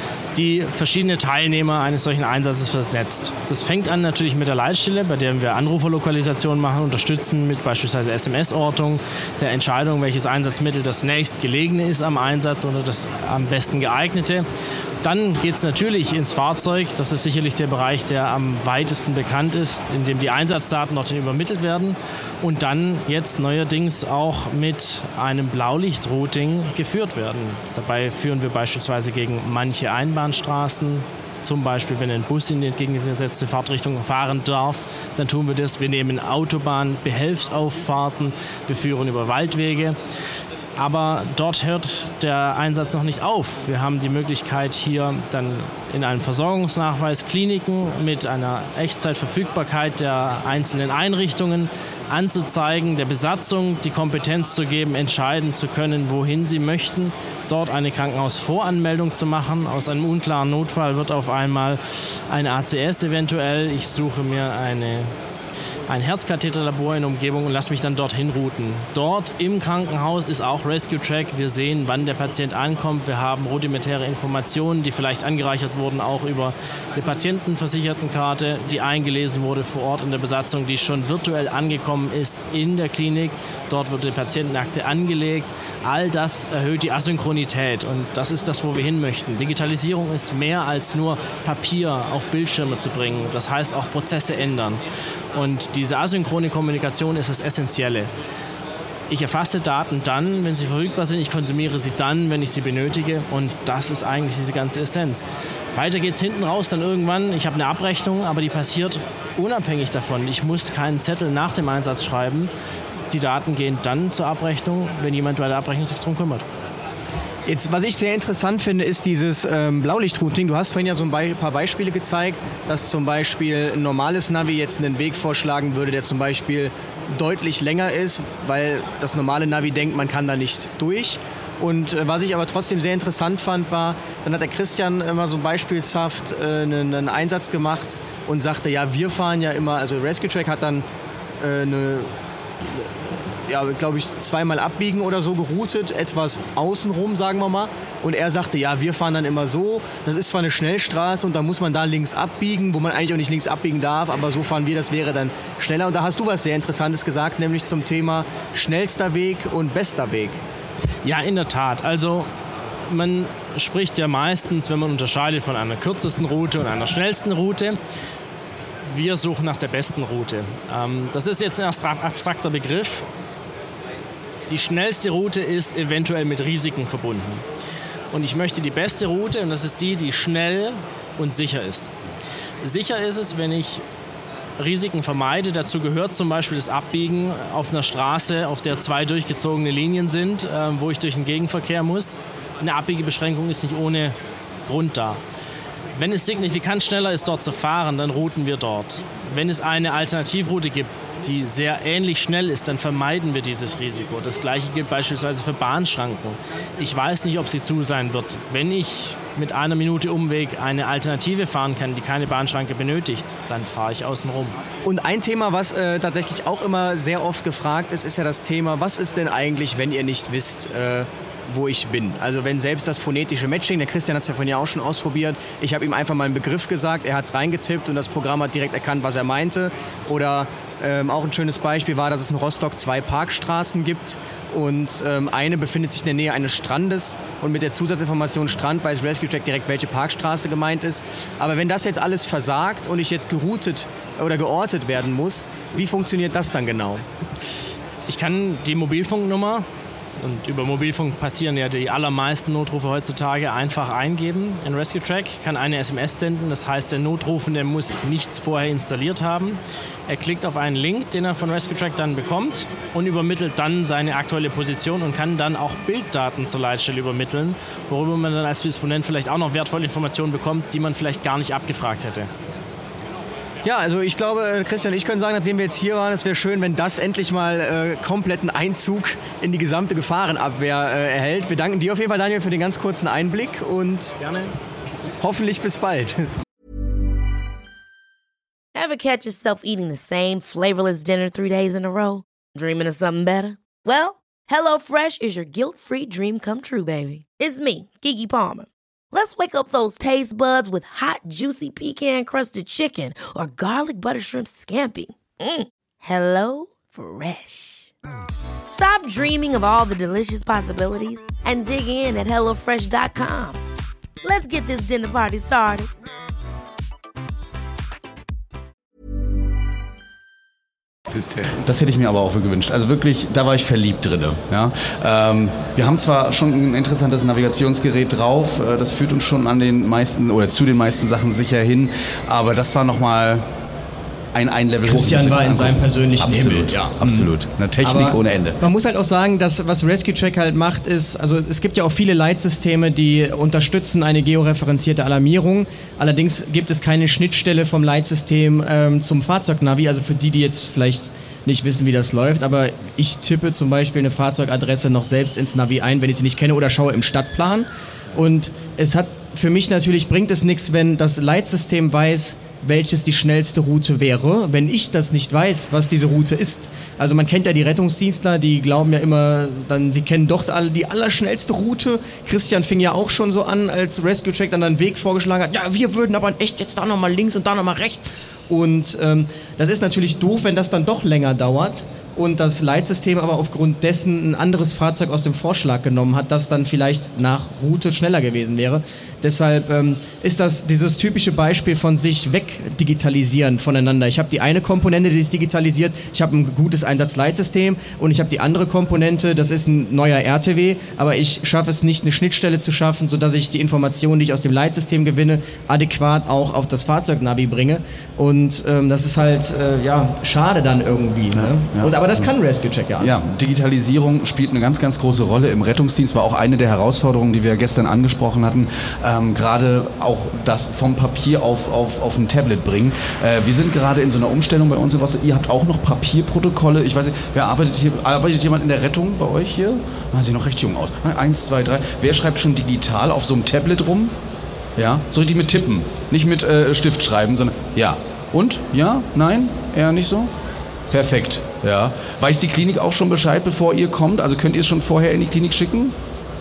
die verschiedene Teilnehmer eines solchen Einsatzes versetzt. Das fängt an natürlich mit der Leitstelle, bei der wir Anruferlokalisation machen, unterstützen mit beispielsweise S M S-Ortung, der Entscheidung, welches Einsatzmittel das nächstgelegene ist am Einsatz oder das am besten geeignete. Dann geht es natürlich ins Fahrzeug. Das ist sicherlich der Bereich, der am weitesten bekannt ist, in dem die Einsatzdaten dorthin übermittelt werden. Und dann jetzt neuerdings auch mit einem Blaulichtrouting geführt werden. Dabei führen wir beispielsweise gegen manche Einbahnstraßen. Zum Beispiel, wenn ein Bus in die entgegengesetzte Fahrtrichtung fahren darf, dann tun wir das. Wir nehmen Autobahn-Behelfsauffahrten, wir führen über Waldwege. Aber dort hört der Einsatz noch nicht auf. Wir haben die Möglichkeit, hier dann in einem Versorgungsnachweis Kliniken mit einer Echtzeitverfügbarkeit der einzelnen Einrichtungen anzuzeigen, der Besatzung die Kompetenz zu geben, entscheiden zu können, wohin sie möchten, dort eine Krankenhausvoranmeldung zu machen. Aus einem unklaren Notfall wird auf einmal eine A C S eventuell. Ich suche mir eine ein Herzkatheterlabor in der Umgebung und lasse mich dann dorthin routen. Dort im Krankenhaus ist auch Rescue Track. Wir sehen, wann der Patient ankommt. Wir haben rudimentäre Informationen, die vielleicht angereichert wurden, auch über die Patientenversichertenkarte, die eingelesen wurde vor Ort in der Besatzung, die schon virtuell angekommen ist in der Klinik. Dort wird die Patientenakte angelegt. All das erhöht die Asynchronität und das ist das, wo wir hin möchten. Digitalisierung ist mehr als nur Papier auf Bildschirme zu bringen. Das heißt auch Prozesse ändern. Und diese asynchrone Kommunikation ist das Essentielle. Ich erfasse Daten dann, wenn sie verfügbar sind. Ich konsumiere sie dann, wenn ich sie benötige. Und das ist eigentlich diese ganze Essenz. Weiter geht es hinten raus dann irgendwann. Ich habe eine Abrechnung, aber die passiert unabhängig davon. Ich muss keinen Zettel nach dem Einsatz schreiben. Die Daten gehen dann zur Abrechnung, wenn jemand bei der Abrechnung sich darum kümmert. Jetzt, was ich sehr interessant finde, ist dieses ähm, Blaulichtrouting. Du hast vorhin ja so ein Be- paar Beispiele gezeigt, dass zum Beispiel ein normales Navi jetzt einen Weg vorschlagen würde, der zum Beispiel deutlich länger ist, weil das normale Navi denkt, man kann da nicht durch. Und äh, was ich aber trotzdem sehr interessant fand, war, dann hat der Christian immer so beispielshaft äh, einen, einen Einsatz gemacht und sagte, ja, wir fahren ja immer, also Rescue Track hat dann äh, eine... ja, glaube ich, zweimal abbiegen oder so geroutet, etwas außenrum, sagen wir mal. Und er sagte, ja, wir fahren dann immer so. Das ist zwar eine Schnellstraße und da muss man da links abbiegen, wo man eigentlich auch nicht links abbiegen darf, aber so fahren wir, das wäre dann schneller. Und da hast du was sehr Interessantes gesagt, nämlich zum Thema schnellster Weg und bester Weg. Ja, in der Tat. Also man spricht ja meistens, wenn man unterscheidet von einer kürzesten Route und einer schnellsten Route. Wir suchen nach der besten Route. Das ist jetzt ein abstrakter Begriff. Die schnellste Route ist eventuell mit Risiken verbunden. Und ich möchte die beste Route, und das ist die, die schnell und sicher ist. Sicher ist es, wenn ich Risiken vermeide. Dazu gehört zum Beispiel das Abbiegen auf einer Straße, auf der zwei durchgezogene Linien sind, wo ich durch den Gegenverkehr muss. Eine Abbiegebeschränkung ist nicht ohne Grund da. Wenn es signifikant schneller ist, dort zu fahren, dann routen wir dort. Wenn es eine Alternativroute gibt, die sehr ähnlich schnell ist, dann vermeiden wir dieses Risiko. Das Gleiche gilt beispielsweise für Bahnschranken. Ich weiß nicht, ob sie zu sein wird. Wenn ich mit einer Minute Umweg eine Alternative fahren kann, die keine Bahnschranke benötigt, dann fahre ich außen rum. Und ein Thema, was äh, tatsächlich auch immer sehr oft gefragt ist, ist ja das Thema, was ist denn eigentlich, wenn ihr nicht wisst, äh, wo ich bin. Also wenn selbst das phonetische Matching, der Christian hat es ja vorhin ja auch schon ausprobiert, ich habe ihm einfach mal einen Begriff gesagt, er hat es reingetippt und das Programm hat direkt erkannt, was er meinte. Oder ähm, auch ein schönes Beispiel war, dass es in Rostock zwei Parkstraßen gibt und ähm, eine befindet sich in der Nähe eines Strandes und mit der Zusatzinformation Strand weiß Rescue Track direkt, welche Parkstraße gemeint ist. Aber wenn das jetzt alles versagt und ich jetzt geroutet oder geortet werden muss, wie funktioniert das dann genau? Ich kann die Mobilfunknummer, und über Mobilfunk passieren ja die allermeisten Notrufe heutzutage, einfach eingeben in Rescue Track, kann eine S M S senden. Das heißt, der Notrufende muss nichts vorher installiert haben. Er klickt auf einen Link, den er von Rescue Track dann bekommt und übermittelt dann seine aktuelle Position und kann dann auch Bilddaten zur Leitstelle übermitteln, worüber man dann als Disponent vielleicht auch noch wertvolle Informationen bekommt, die man vielleicht gar nicht abgefragt hätte. Ja, also ich glaube, Christian und ich können sagen, nachdem wir jetzt hier waren, es wäre schön, wenn das endlich mal äh, kompletten Einzug in die gesamte Gefahrenabwehr äh, erhält. Wir danken dir auf jeden Fall, Daniel, für den ganz kurzen Einblick und gerne. Hoffentlich bis bald. Ever catch yourself eating the same flavorless dinner three days in a row? Dreaming of something better? Well, HelloFresh is your guilt-free dream come true, baby. It's me, Keke Palmer. Let's wake up those taste buds with hot, juicy pecan-crusted chicken or garlic butter shrimp scampi. Mm. Hello Fresh. Stop dreaming of all the delicious possibilities and dig in at hello fresh dot com. Let's get this dinner party started. Das hätte ich mir aber auch gewünscht. Also wirklich, da war ich verliebt drin. Ja? Ähm, wir haben zwar schon ein interessantes Navigationsgerät drauf, äh, das führt uns schon an den meisten oder zu den meisten Sachen sicher hin, aber das war nochmal ein, ein Level hoch. Christian war in seinem persönlichen absolut, Nebel. Ja, absolut. Eine Technik aber ohne Ende. Man muss halt auch sagen, dass was Rescue Track halt macht, ist, also es gibt ja auch viele Leitsysteme, die unterstützen eine georeferenzierte Alarmierung. Allerdings gibt es keine Schnittstelle vom Leitsystem ähm, zum Fahrzeugnavi. Also für die, die jetzt vielleicht nicht wissen, wie das läuft, aber ich tippe zum Beispiel eine Fahrzeugadresse noch selbst ins Navi ein, wenn ich sie nicht kenne, oder schaue im Stadtplan. Und es hat für mich natürlich, bringt es nichts, wenn das Leitsystem weiß, welches die schnellste Route wäre, wenn ich das nicht weiß, was diese Route ist. Also man kennt ja die Rettungsdienstler, die glauben ja immer, dann sie kennen doch alle die allerschnellste Route. Christian fing ja auch schon so an, als Rescue Track dann einen Weg vorgeschlagen hat. Ja, wir würden aber echt jetzt da nochmal links und da nochmal rechts. Und ähm, das ist natürlich doof, wenn das dann doch länger dauert und das Leitsystem aber aufgrund dessen ein anderes Fahrzeug aus dem Vorschlag genommen hat, das dann vielleicht nach Route schneller gewesen wäre. Deshalb ähm, ist das dieses typische Beispiel von sich wegdigitalisieren voneinander. Ich habe die eine Komponente, die ist digitalisiert, ich habe ein gutes Einsatzleitsystem und ich habe die andere Komponente, das ist ein neuer R T W, aber ich schaffe es nicht, eine Schnittstelle zu schaffen, sodass ich die Informationen, die ich aus dem Leitsystem gewinne, adäquat auch auf das Fahrzeugnavi bringe. Und ähm, das ist halt äh, ja schade dann irgendwie. Ne? Ja, und, aber das kann Rescue Track ja. Ja, Digitalisierung spielt eine ganz, ganz große Rolle im Rettungsdienst, war auch eine der Herausforderungen, die wir gestern angesprochen hatten. Ähm, gerade auch das vom Papier auf, auf, auf ein Tablet bringen. Äh, wir sind gerade in so einer Umstellung bei uns. Was, ihr habt auch noch Papierprotokolle. Ich weiß nicht, wer arbeitet hier? Arbeitet jemand in der Rettung bei euch hier? Ah, sieht noch recht jung aus. Eins, zwei, drei. Wer schreibt schon digital auf so einem Tablet rum? Ja, so richtig mit Tippen. Nicht mit äh, Stift schreiben, sondern ja. Und? Ja? Nein? Eher nicht so? Perfekt, ja. Weiß die Klinik auch schon Bescheid, bevor ihr kommt? Also könnt ihr es schon vorher in die Klinik schicken?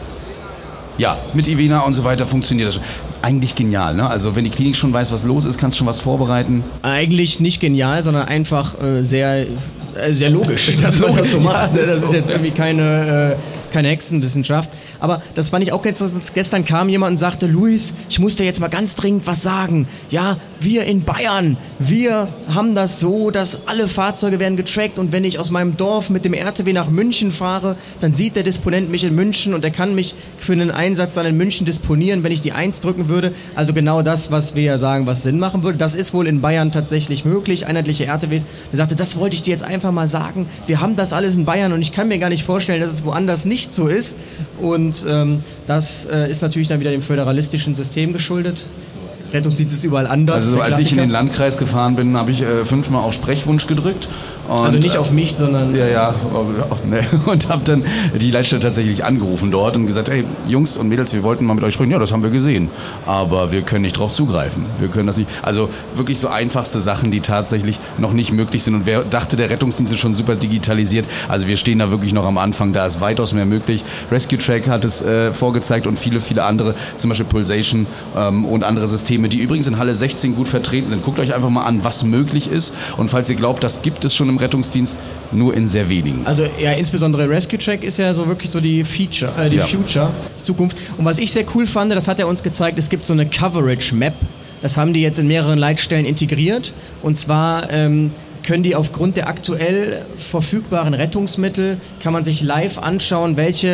Ja, mit Ivena und so weiter funktioniert das schon. Eigentlich genial, ne? Also wenn die Klinik schon weiß, was los ist, kannst du schon was vorbereiten. Eigentlich nicht genial, sondern einfach äh, sehr, äh, sehr logisch, dass man das so macht. Ja, das ist jetzt irgendwie keine, äh, keine Hexenwissenschaft. Aber das fand ich auch gestern, gestern kam jemand und sagte, Luis, ich muss dir jetzt mal ganz dringend was sagen. Ja, wir in Bayern, wir haben das so, dass alle Fahrzeuge werden getrackt und wenn ich aus meinem Dorf mit dem R T W nach München fahre, dann sieht der Disponent mich in München und er kann mich für einen Einsatz dann in München disponieren, wenn ich die eins drücken würde. Also genau das, was wir ja sagen, was Sinn machen würde. Das ist wohl in Bayern tatsächlich möglich, einheitliche R T Ws. Er sagte, das wollte ich dir jetzt einfach mal sagen. Wir haben das alles in Bayern und ich kann mir gar nicht vorstellen, dass es woanders nicht so ist. Und ähm, das äh, ist natürlich dann wieder dem föderalistischen System geschuldet. Rettungsdienst ist überall anders. Also als ich in den Landkreis gefahren bin, habe ich äh, fünfmal auf Sprechwunsch gedrückt. Und, also nicht auf mich, sondern... Ja, ja. Ne, und habe dann die Leitstelle tatsächlich angerufen dort und gesagt, hey, Jungs und Mädels, wir wollten mal mit euch sprechen. Ja, das haben wir gesehen. Aber wir können nicht drauf zugreifen. Wir können das nicht... Also wirklich so einfachste Sachen, die tatsächlich noch nicht möglich sind. Und wer dachte, der Rettungsdienst ist schon super digitalisiert. Also wir stehen da wirklich noch am Anfang. Da ist weitaus mehr möglich. Rescue Track hat es äh, vorgezeigt und viele, viele andere. Zum Beispiel Pulsation ähm, und andere Systeme, die übrigens in Halle sechzehn gut vertreten sind. Guckt euch einfach mal an, was möglich ist. Und falls ihr glaubt, das gibt es schon im Rettungsdienst, nur in sehr wenigen. Also ja, insbesondere Rescue Track ist ja so wirklich so die Feature, äh, die ja. Future, die Zukunft. Und was ich sehr cool fand, das hat er uns gezeigt, es gibt so eine Coverage Map. Das haben die jetzt in mehreren Leitstellen integriert. Und zwar ähm, können die aufgrund der aktuell verfügbaren Rettungsmittel, kann man sich live anschauen, welche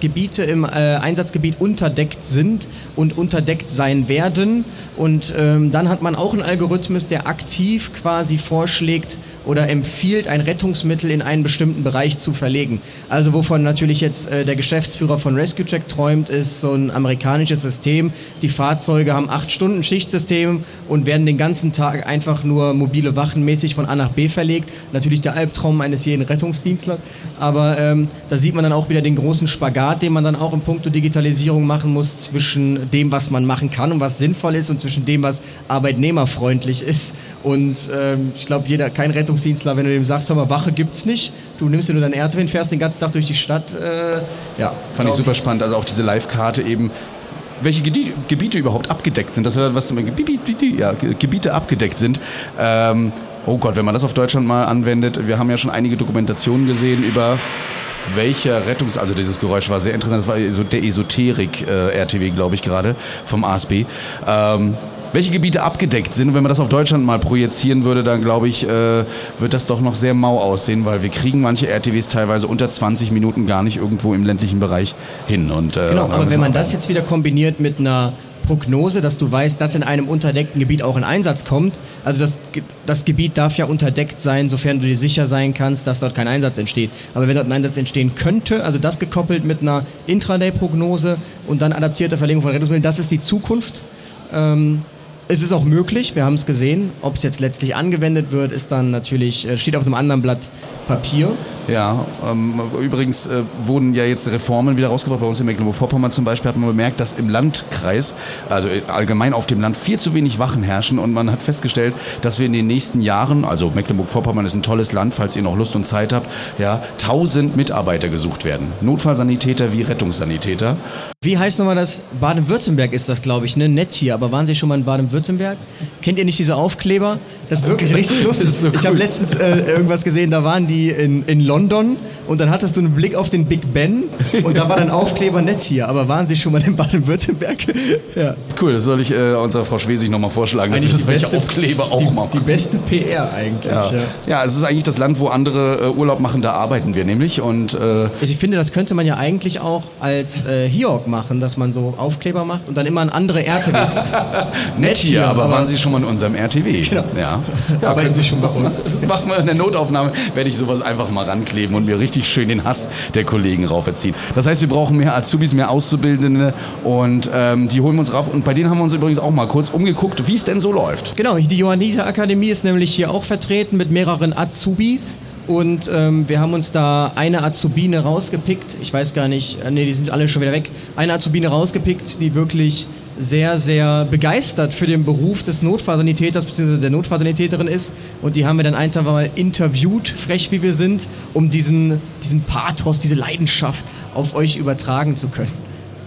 Gebiete im äh, Einsatzgebiet unterdeckt sind und unterdeckt sein werden. Und ähm, dann hat man auch einen Algorithmus, der aktiv quasi vorschlägt oder empfiehlt, ein Rettungsmittel in einen bestimmten Bereich zu verlegen. Also wovon natürlich jetzt äh, der Geschäftsführer von Rescue Check träumt, ist so ein amerikanisches System. Die Fahrzeuge haben acht Stunden Schichtsystem und werden den ganzen Tag einfach nur mobile Wachen mäßig von A nach B verlegt. Natürlich der Albtraum eines jeden Rettungsdienstlers. Aber ähm, da sieht man dann auch wieder den großen Spagat, den man dann auch in puncto Digitalisierung machen muss zwischen dem, was man machen kann und was sinnvoll ist und zwischen dem, was arbeitnehmerfreundlich ist. Und ähm, ich glaube, jeder, kein Rettungsdienstler, wenn du dem sagst, hör mal, Wache gibt's nicht, du nimmst dir nur dein R T W und fährst den ganzen Tag durch die Stadt. Äh, ja, fand ich super spannend. Also auch diese Live-Karte eben, welche Gebiete überhaupt abgedeckt sind. Das ist was ja, Gebiete abgedeckt sind. Ähm, oh Gott, wenn man das auf Deutschland mal anwendet, wir haben ja schon einige Dokumentationen gesehen über welcher Rettungs... Also dieses Geräusch war sehr interessant, das war so der Esoterik-R T W, glaube ich, gerade vom A S B. Ähm, welche Gebiete abgedeckt sind. Und wenn man das auf Deutschland mal projizieren würde, dann glaube ich, äh, wird das doch noch sehr mau aussehen, weil wir kriegen manche R T Ws teilweise unter zwanzig Minuten gar nicht irgendwo im ländlichen Bereich hin. Und, äh, genau, aber wenn man das jetzt wieder kombiniert mit einer Prognose, dass du weißt, dass in einem unterdeckten Gebiet auch ein Einsatz kommt. Also das, das Gebiet darf ja unterdeckt sein, sofern du dir sicher sein kannst, dass dort kein Einsatz entsteht. Aber wenn dort ein Einsatz entstehen könnte, also das gekoppelt mit einer Intraday-Prognose und dann adaptierter Verlegung von Rettungsmitteln, das ist die Zukunft. Ähm, Es ist auch möglich, wir haben es gesehen. Ob es jetzt letztlich angewendet wird, ist dann natürlich, steht auf einem anderen Blatt Papier. Ja, ähm, übrigens äh, wurden ja jetzt Reformen wieder rausgebracht. Bei uns in Mecklenburg-Vorpommern zum Beispiel hat man bemerkt, dass im Landkreis, also allgemein auf dem Land, viel zu wenig Wachen herrschen. Und man hat festgestellt, dass wir in den nächsten Jahren, also Mecklenburg-Vorpommern ist ein tolles Land, falls ihr noch Lust und Zeit habt, ja, tausend Mitarbeiter gesucht werden. Notfallsanitäter wie Rettungssanitäter. Wie heißt nochmal das? Baden-Württemberg ist das, glaube ich, ne? Nett hier. Aber waren Sie schon mal in Baden-Württemberg? Kennt ihr nicht diese Aufkleber? Das ist wirklich richtig lustig. So cool. Ich habe letztens äh, irgendwas gesehen, da waren die in, in London und dann hattest du einen Blick auf den Big Ben und da war dann Aufkleber Nett hier. Aber waren Sie schon mal in Baden-Württemberg? Ja. Das ist cool, das soll ich äh, unserer Frau Schwesig nochmal vorschlagen, dass eigentlich wir solche beste, Aufkleber auch die, machen. Die beste P R eigentlich. Ja. Ja. Ja, es ist eigentlich das Land, wo andere äh, Urlaub machen, da arbeiten wir nämlich. Und, äh ich finde, das könnte man ja eigentlich auch als äh, Hiorg machen, dass man so Aufkleber macht und dann immer an andere R T Ws. Nett hier, aber, aber waren Sie schon mal in unserem R T W? Genau. Ja. Ja, arbeiten Sie schon bei uns? Das machen wir in der Notaufnahme, werde ich sowas einfach mal rankleben und mir richtig schön den Hass der Kollegen rauferziehen. Das heißt, wir brauchen mehr Azubis, mehr Auszubildende und ähm, die holen wir uns rauf. Und bei denen haben wir uns übrigens auch mal kurz umgeguckt, wie es denn so läuft. Genau, die Johanniter Akademie ist nämlich hier auch vertreten mit mehreren Azubis. Und ähm, wir haben uns da eine Azubine rausgepickt. Ich weiß gar nicht, nee, die sind alle schon wieder weg. Eine Azubine rausgepickt, die wirklich sehr, sehr begeistert für den Beruf des Notfallsanitäters bzw. der Notfallsanitäterin ist. Und die haben wir dann einfach mal interviewt, frech wie wir sind, um diesen, diesen Pathos, diese Leidenschaft auf euch übertragen zu können.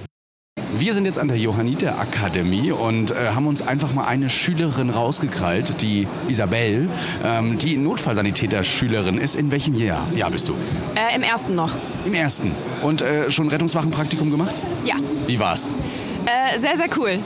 Wir sind jetzt an der Johanniter Akademie und äh, haben uns einfach mal eine Schülerin rausgekrallt, die Isabel, ähm, die Notfallsanitäter-Schülerin ist. In welchem Jahr, Jahr bist du? Äh, im ersten noch. Im ersten. Und äh, schon Rettungswachenpraktikum gemacht? Ja. Wie war's? Äh, sehr, sehr cool.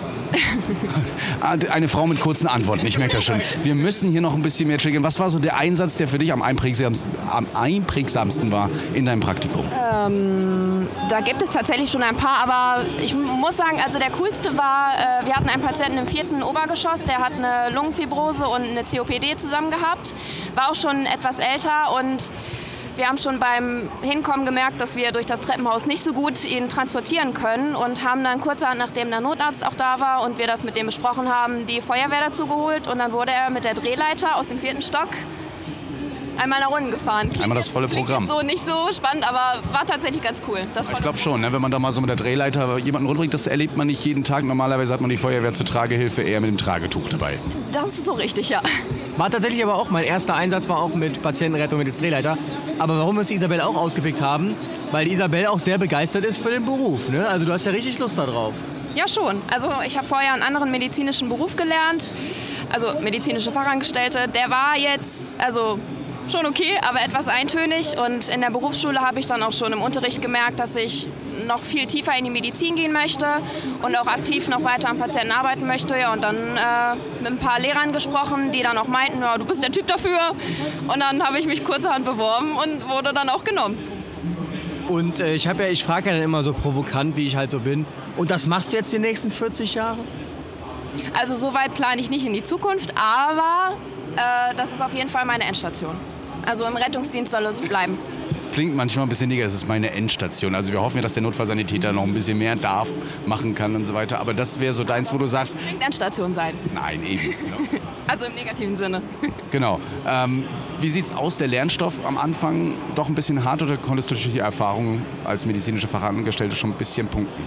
Eine Frau mit kurzen Antworten, ich merke das schon. Wir müssen hier noch ein bisschen mehr triggern. Was war so der Einsatz, der für dich am einprägsamsten, am einprägsamsten war in deinem Praktikum? Ähm, da gibt es tatsächlich schon ein paar, aber ich muss sagen, also der coolste war, äh, wir hatten einen Patienten im vierten Obergeschoss, der hat eine Lungenfibrose und eine C O P D zusammen gehabt, war auch schon etwas älter und wir haben schon beim Hinkommen gemerkt, dass wir durch das Treppenhaus nicht so gut ihn transportieren können und haben dann kurzerhand, nachdem der Notarzt auch da war und wir das mit dem besprochen haben, die Feuerwehr dazu geholt und dann wurde er mit der Drehleiter aus dem vierten Stock einmal nach unten gefahren. Klingt einmal das volle jetzt, Programm. So nicht so spannend, aber war tatsächlich ganz cool. Das ich glaube schon, ne? Wenn man da mal so mit der Drehleiter jemanden runterbringt, das erlebt man nicht jeden Tag. Normalerweise hat man die Feuerwehr zur Tragehilfe eher mit dem Tragetuch dabei. Das ist so richtig, ja. War tatsächlich aber auch, mein erster Einsatz war auch mit Patientenrettung mit der Drehleiter. Aber warum wir es Isabel auch ausgepickt haben, weil Isabel auch sehr begeistert ist für den Beruf. Ne? Also du hast ja richtig Lust da drauf. Ja, schon. Also ich habe vorher einen anderen medizinischen Beruf gelernt, also medizinische Fachangestellte. Der war jetzt, also schon okay, aber etwas eintönig. Und in der Berufsschule habe ich dann auch schon im Unterricht gemerkt, dass ich noch viel tiefer in die Medizin gehen möchte und auch aktiv noch weiter am Patienten arbeiten möchte. Ja, und dann äh, mit ein paar Lehrern gesprochen, die dann auch meinten, ja, du bist der Typ dafür. Und dann habe ich mich kurzerhand beworben und wurde dann auch genommen. Und äh, ich habe ja, ich frage ja dann immer so provokant, wie ich halt so bin. Und das machst du jetzt die nächsten vierzig Jahre? Also so weit plane ich nicht in die Zukunft, aber äh, das ist auf jeden Fall meine Endstation. Also im Rettungsdienst soll es bleiben. Es klingt manchmal ein bisschen negativ, es ist meine Endstation. Also wir hoffen ja, dass der Notfallsanitäter noch ein bisschen mehr darf, machen kann und so weiter. Aber das wäre so deins, wo du sagst... Es klingt Endstation sein. Nein, eben. Genau. Also im negativen Sinne. Genau. Ähm, wie sieht's aus, der Lernstoff am Anfang doch ein bisschen hart oder konntest du durch die Erfahrung als medizinische Fachangestellte schon ein bisschen punkten?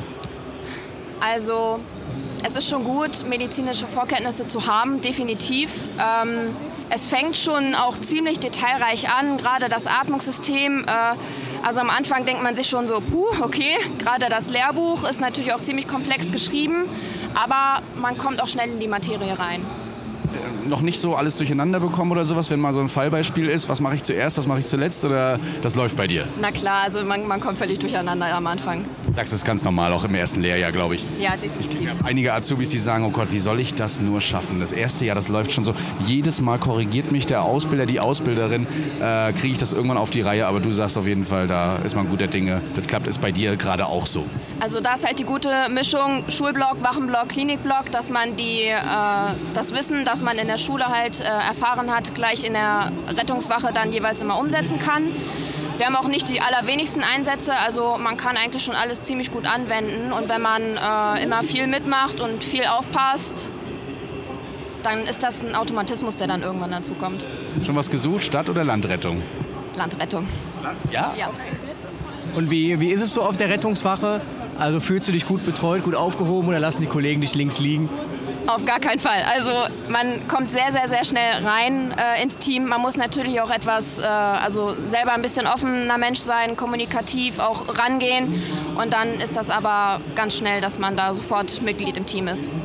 Also es ist schon gut, medizinische Vorkenntnisse zu haben, definitiv. Ähm, es fängt schon auch ziemlich detailreich an, gerade das Atmungssystem. Äh, also am Anfang denkt man sich schon so, puh, okay, gerade das Lehrbuch ist natürlich auch ziemlich komplex geschrieben, aber man kommt auch schnell in die Materie rein. Noch nicht so alles durcheinander bekommen oder sowas, wenn mal so ein Fallbeispiel ist, was mache ich zuerst, was mache ich zuletzt oder das läuft bei dir? Na klar, also man, man kommt völlig durcheinander am Anfang. Du sagst, das ist ganz normal, auch im ersten Lehrjahr, glaube ich. Ja, definitiv. Ich habe einige Azubis, die sagen, oh Gott, wie soll ich das nur schaffen? Das erste Jahr, das läuft schon so. Jedes Mal korrigiert mich der Ausbilder, die Ausbilderin, äh, kriege ich das irgendwann auf die Reihe, aber du sagst auf jeden Fall, da ist man guter Dinge. Das klappt, ist bei dir gerade auch so. Also da ist halt die gute Mischung Schulblock, Wachenblock, Klinikblock, dass man die, äh, das Wissen, das man in der Schule halt äh, erfahren hat, gleich in der Rettungswache dann jeweils immer umsetzen kann. Wir haben auch nicht die allerwenigsten Einsätze, also man kann eigentlich schon alles ziemlich gut anwenden. Und wenn man äh, immer viel mitmacht und viel aufpasst, dann ist das ein Automatismus, der dann irgendwann dazu kommt. Schon was gesucht, Stadt- oder Landrettung? Landrettung. Ja? Ja. Und wie, wie ist es so auf der Rettungswache? Also fühlst du dich gut betreut, gut aufgehoben oder lassen die Kollegen dich links liegen? Auf gar keinen Fall. Also man kommt sehr, sehr, sehr schnell rein äh, ins Team. Man muss natürlich auch etwas, äh, also selber ein bisschen offener Mensch sein, kommunikativ auch rangehen. Und dann ist das aber ganz schnell, dass man da sofort Mitglied im Team ist.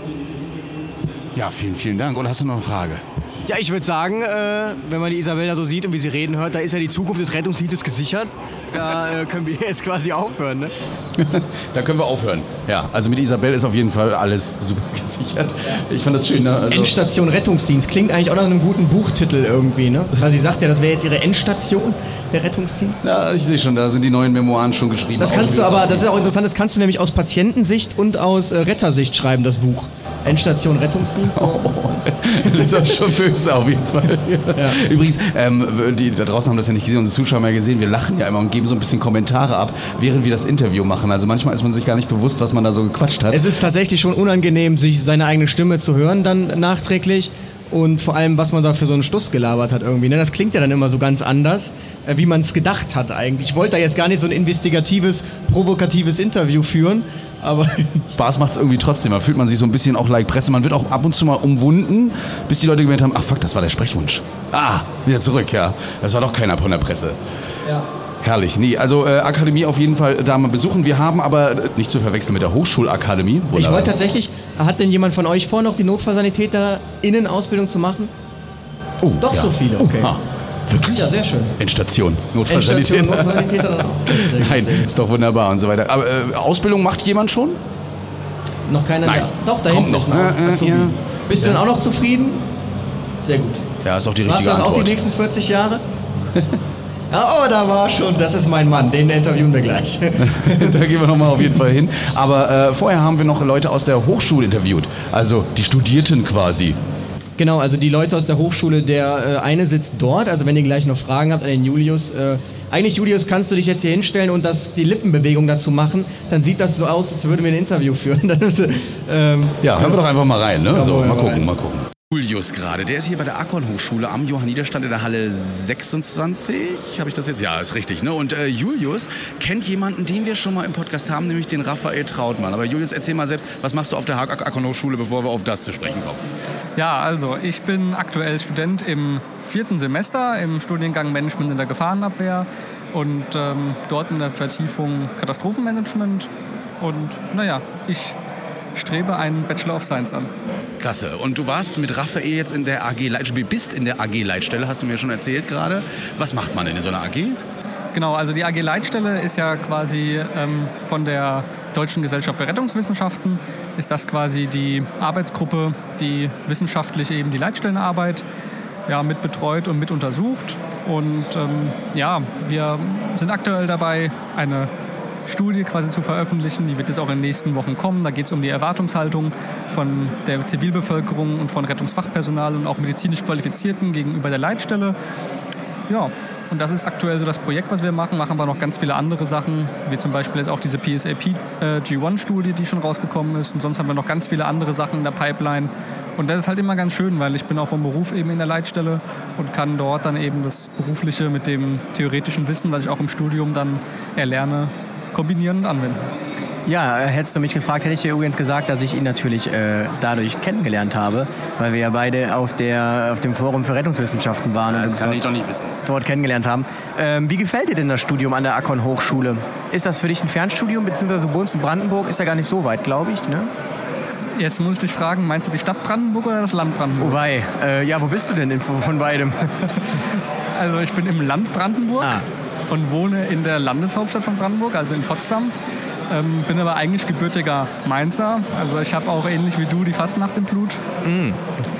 Ja, vielen, vielen Dank. Oder hast du noch eine Frage? Ja, ich würde sagen, äh, wenn man die Isabella so sieht und wie sie reden hört, da ist ja die Zukunft des Rettungsdienstes gesichert. Da äh, können wir jetzt quasi aufhören, ne? Da können wir aufhören. Ja, also mit Isabel ist auf jeden Fall alles super gesichert. Ich fand das schön. Ne? Also Endstation Rettungsdienst klingt eigentlich auch nach einem guten Buchtitel irgendwie, ne? Weil sie sagt ja, das wäre jetzt ihre Endstation, der Rettungsdienst. Ja, ich sehe schon, da sind die neuen Memoiren schon geschrieben. Das kannst du aber, das ist auch interessant, das kannst du nämlich aus Patientensicht und aus äh, Rettersicht schreiben, das Buch. Endstation Rettungsdienst. Oh, das ist auch schon böse auf jeden Fall. Ja. Übrigens, ähm, die da draußen haben das ja nicht gesehen, unsere Zuschauer haben ja gesehen, wir lachen ja immer und geben so ein bisschen Kommentare ab, während wir das Interview machen. Also manchmal ist man sich gar nicht bewusst, was man da so gequatscht hat. Es ist tatsächlich schon unangenehm, sich seine eigene Stimme zu hören dann nachträglich. Und vor allem, was man da für so einen Stuss gelabert hat irgendwie. Ne? Das klingt ja dann immer so ganz anders, äh, wie man es gedacht hat eigentlich. Ich wollte da jetzt gar nicht so ein investigatives, provokatives Interview führen, aber... Spaß macht es irgendwie trotzdem. Da fühlt man sich so ein bisschen auch like Presse. Man wird auch ab und zu mal umwunden, bis die Leute gemerkt haben, ach fuck, das war der Sprechwunsch. Ah, wieder zurück, ja. Das war doch keiner von der Presse. Ja. Herrlich. Nee, also äh, Akademie auf jeden Fall da mal besuchen. Wir haben aber, äh, nicht zu verwechseln mit der Hochschulakademie. Wunderbar. Ich wollte tatsächlich, hat denn jemand von euch vor, noch die Notfallsanitäter-Innen-Ausbildung zu machen? Oh, Doch ja. so viele, okay. Oha. Wirklich? Ja, sehr schön. Endstation, Notfallsanitäter. Endstation, Notfallsanitäter dann auch. Sehr gut, Nein, sehr gut. ist doch wunderbar und so weiter. Aber äh, Ausbildung macht jemand schon? Noch keiner? Nein. Da. Doch, da Kommt hinten noch. ist ein Aus- Äh, äh, ja. Bist du Ja. dann auch noch zufrieden? Sehr gut. Ja, ist auch die Machst richtige du das Antwort. auch die nächsten vierzig Jahre? Ja, oh, da war schon, das ist mein Mann, den interviewen wir gleich. Da gehen wir nochmal auf jeden Fall hin. Aber äh, vorher haben wir noch Leute aus der Hochschule interviewt. Also die Studierten quasi. Genau, also die Leute aus der Hochschule, der äh, eine sitzt dort, also wenn ihr gleich noch Fragen habt an den Julius. Äh, eigentlich, Julius, kannst du dich jetzt hier hinstellen und das, die Lippenbewegung dazu machen, dann sieht das so aus, als würden wir ein Interview führen. Dann ist, ähm, Ja, hören wir doch einfach mal rein. Ne? Ja, So, wollen wir mal gucken, rein. mal gucken. Julius gerade, der ist hier bei der Akon-Hochschule am Johanniterstand in der Halle sechsundzwanzig. Habe ich das jetzt? Ja, ist richtig. Ne? Und äh, Julius kennt jemanden, den wir schon mal im Podcast haben, nämlich den Raphael Trautmann. Aber Julius, erzähl mal selbst, was machst du auf der Akon-Hochschule, bevor wir auf das zu sprechen kommen? Ja, also ich bin aktuell Student im vierten Semester im Studiengang Management in der Gefahrenabwehr und ähm, dort in der Vertiefung Katastrophenmanagement. Und naja, ich strebe einen Bachelor of Science an. Klasse. Und du warst mit Raphael jetzt in der A G-Leitstelle, bist in der A G-Leitstelle, hast du mir schon erzählt gerade. Was macht man denn in so einer A G? Genau, also die A G-Leitstelle ist ja quasi ähm, von der Deutschen Gesellschaft für Rettungswissenschaften, ist das quasi die Arbeitsgruppe, die wissenschaftlich eben die Leitstellenarbeit ja, mit betreut und mit untersucht. Und ähm, ja, wir sind aktuell dabei, eine Studie quasi zu veröffentlichen. Die wird jetzt auch in den nächsten Wochen kommen. Da geht es um die Erwartungshaltung von der Zivilbevölkerung und von Rettungsfachpersonal und auch medizinisch Qualifizierten gegenüber der Leitstelle. Ja, und das ist aktuell so das Projekt, was wir machen. Machen wir noch ganz viele andere Sachen, wie zum Beispiel jetzt auch diese P S A P äh, G eins Studie, die schon rausgekommen ist. Und sonst haben wir noch ganz viele andere Sachen in der Pipeline. Und das ist halt immer ganz schön, weil ich bin auch vom Beruf eben in der Leitstelle und kann dort dann eben das Berufliche mit dem theoretischen Wissen, was ich auch im Studium dann erlerne, kombinieren und anwenden. Ja, hättest du mich gefragt, hätte ich dir übrigens gesagt, dass ich ihn natürlich äh, dadurch kennengelernt habe, weil wir ja beide auf, der, auf dem Forum für Rettungswissenschaften waren. Ja, und das uns kann dort, ich doch nicht wissen. Dort kennengelernt haben. Ähm, wie gefällt dir denn das Studium an der Akon Hochschule? Ist das für dich ein Fernstudium, beziehungsweise du wohnst in Brandenburg, ist ja gar nicht so weit, glaube ich, ne? Jetzt muss ich dich fragen, meinst du die Stadt Brandenburg oder das Land Brandenburg? Wobei, äh, ja, wo bist du denn in, von beidem? Also ich bin im Land Brandenburg ah. und wohne in der Landeshauptstadt von Brandenburg, also in Potsdam. Ähm, bin aber eigentlich gebürtiger Mainzer. Also ich habe auch ähnlich wie du die Fastnacht im Blut. Mm.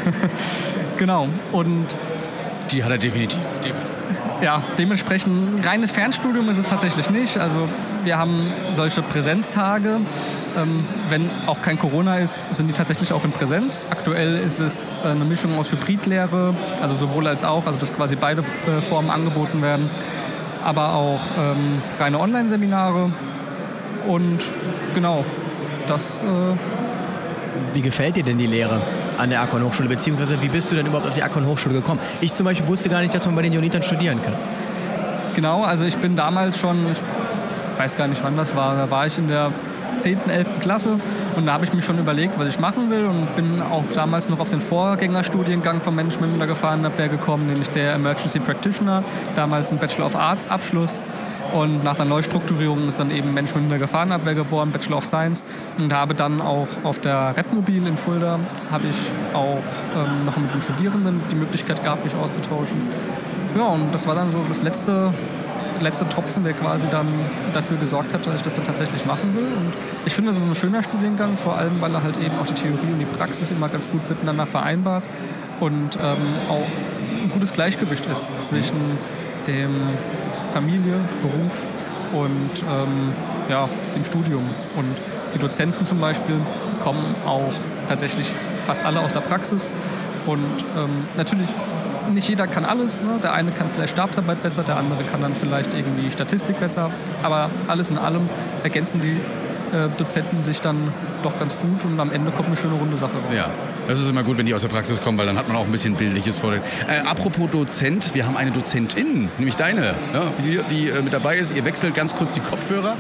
Genau. Und die hat er definitiv. Ja, dementsprechend reines Fernstudium ist es tatsächlich nicht. Also wir haben solche Präsenztage. Ähm, wenn auch kein Corona ist, sind die tatsächlich auch in Präsenz. Aktuell ist es eine Mischung aus Hybridlehre, also sowohl als auch, also dass quasi beide äh, Formen angeboten werden. Aber auch ähm, reine Online-Seminare. Und genau, das... Äh Wie gefällt dir denn die Lehre an der Akon Hochschule? Beziehungsweise wie bist du denn überhaupt auf die Akon Hochschule gekommen? Ich zum Beispiel wusste gar nicht, dass man bei den Johannitern studieren kann. Genau, also ich bin damals schon, ich weiß gar nicht wann das war, da war ich in der zehnten, elften Klasse und da habe ich mich schon überlegt, was ich machen will und bin auch damals noch auf den Vorgängerstudiengang vom Management in der Gefahrenabwehr gekommen, nämlich der Emergency Practitioner, damals ein Bachelor of Arts Abschluss. Und nach der Neustrukturierung ist dann eben Management in der Gefahrenabwehr geworden, Bachelor of Science. Und habe dann auch auf der Redmobil in Fulda habe ich auch ähm, noch mit den Studierenden die Möglichkeit gehabt, mich auszutauschen. Ja, und das war dann so das letzte, letzte Tropfen, der quasi dann dafür gesorgt hat, dass ich das dann tatsächlich machen will. Und ich finde, das ist ein schöner Studiengang, vor allem, weil er halt eben auch die Theorie und die Praxis immer ganz gut miteinander vereinbart und ähm, auch ein gutes Gleichgewicht ist zwischen dem Familie, Beruf und ähm, ja, dem Studium. Und die Dozenten zum Beispiel kommen auch tatsächlich fast alle aus der Praxis. Und ähm, natürlich, nicht jeder kann alles. Ne? Der eine kann vielleicht Stabsarbeit besser, der andere kann dann vielleicht irgendwie Statistik besser. Aber alles in allem ergänzen die äh, Dozenten sich dann doch ganz gut und am Ende kommt eine schöne runde Sache raus. Ja, das ist immer gut, wenn die aus der Praxis kommen, weil dann hat man auch ein bisschen Bildliches vor. Äh, apropos Dozent, wir haben eine Dozentin, nämlich deine, ja, die, die äh, mit dabei ist. Ihr wechselt ganz kurz die Kopfhörer.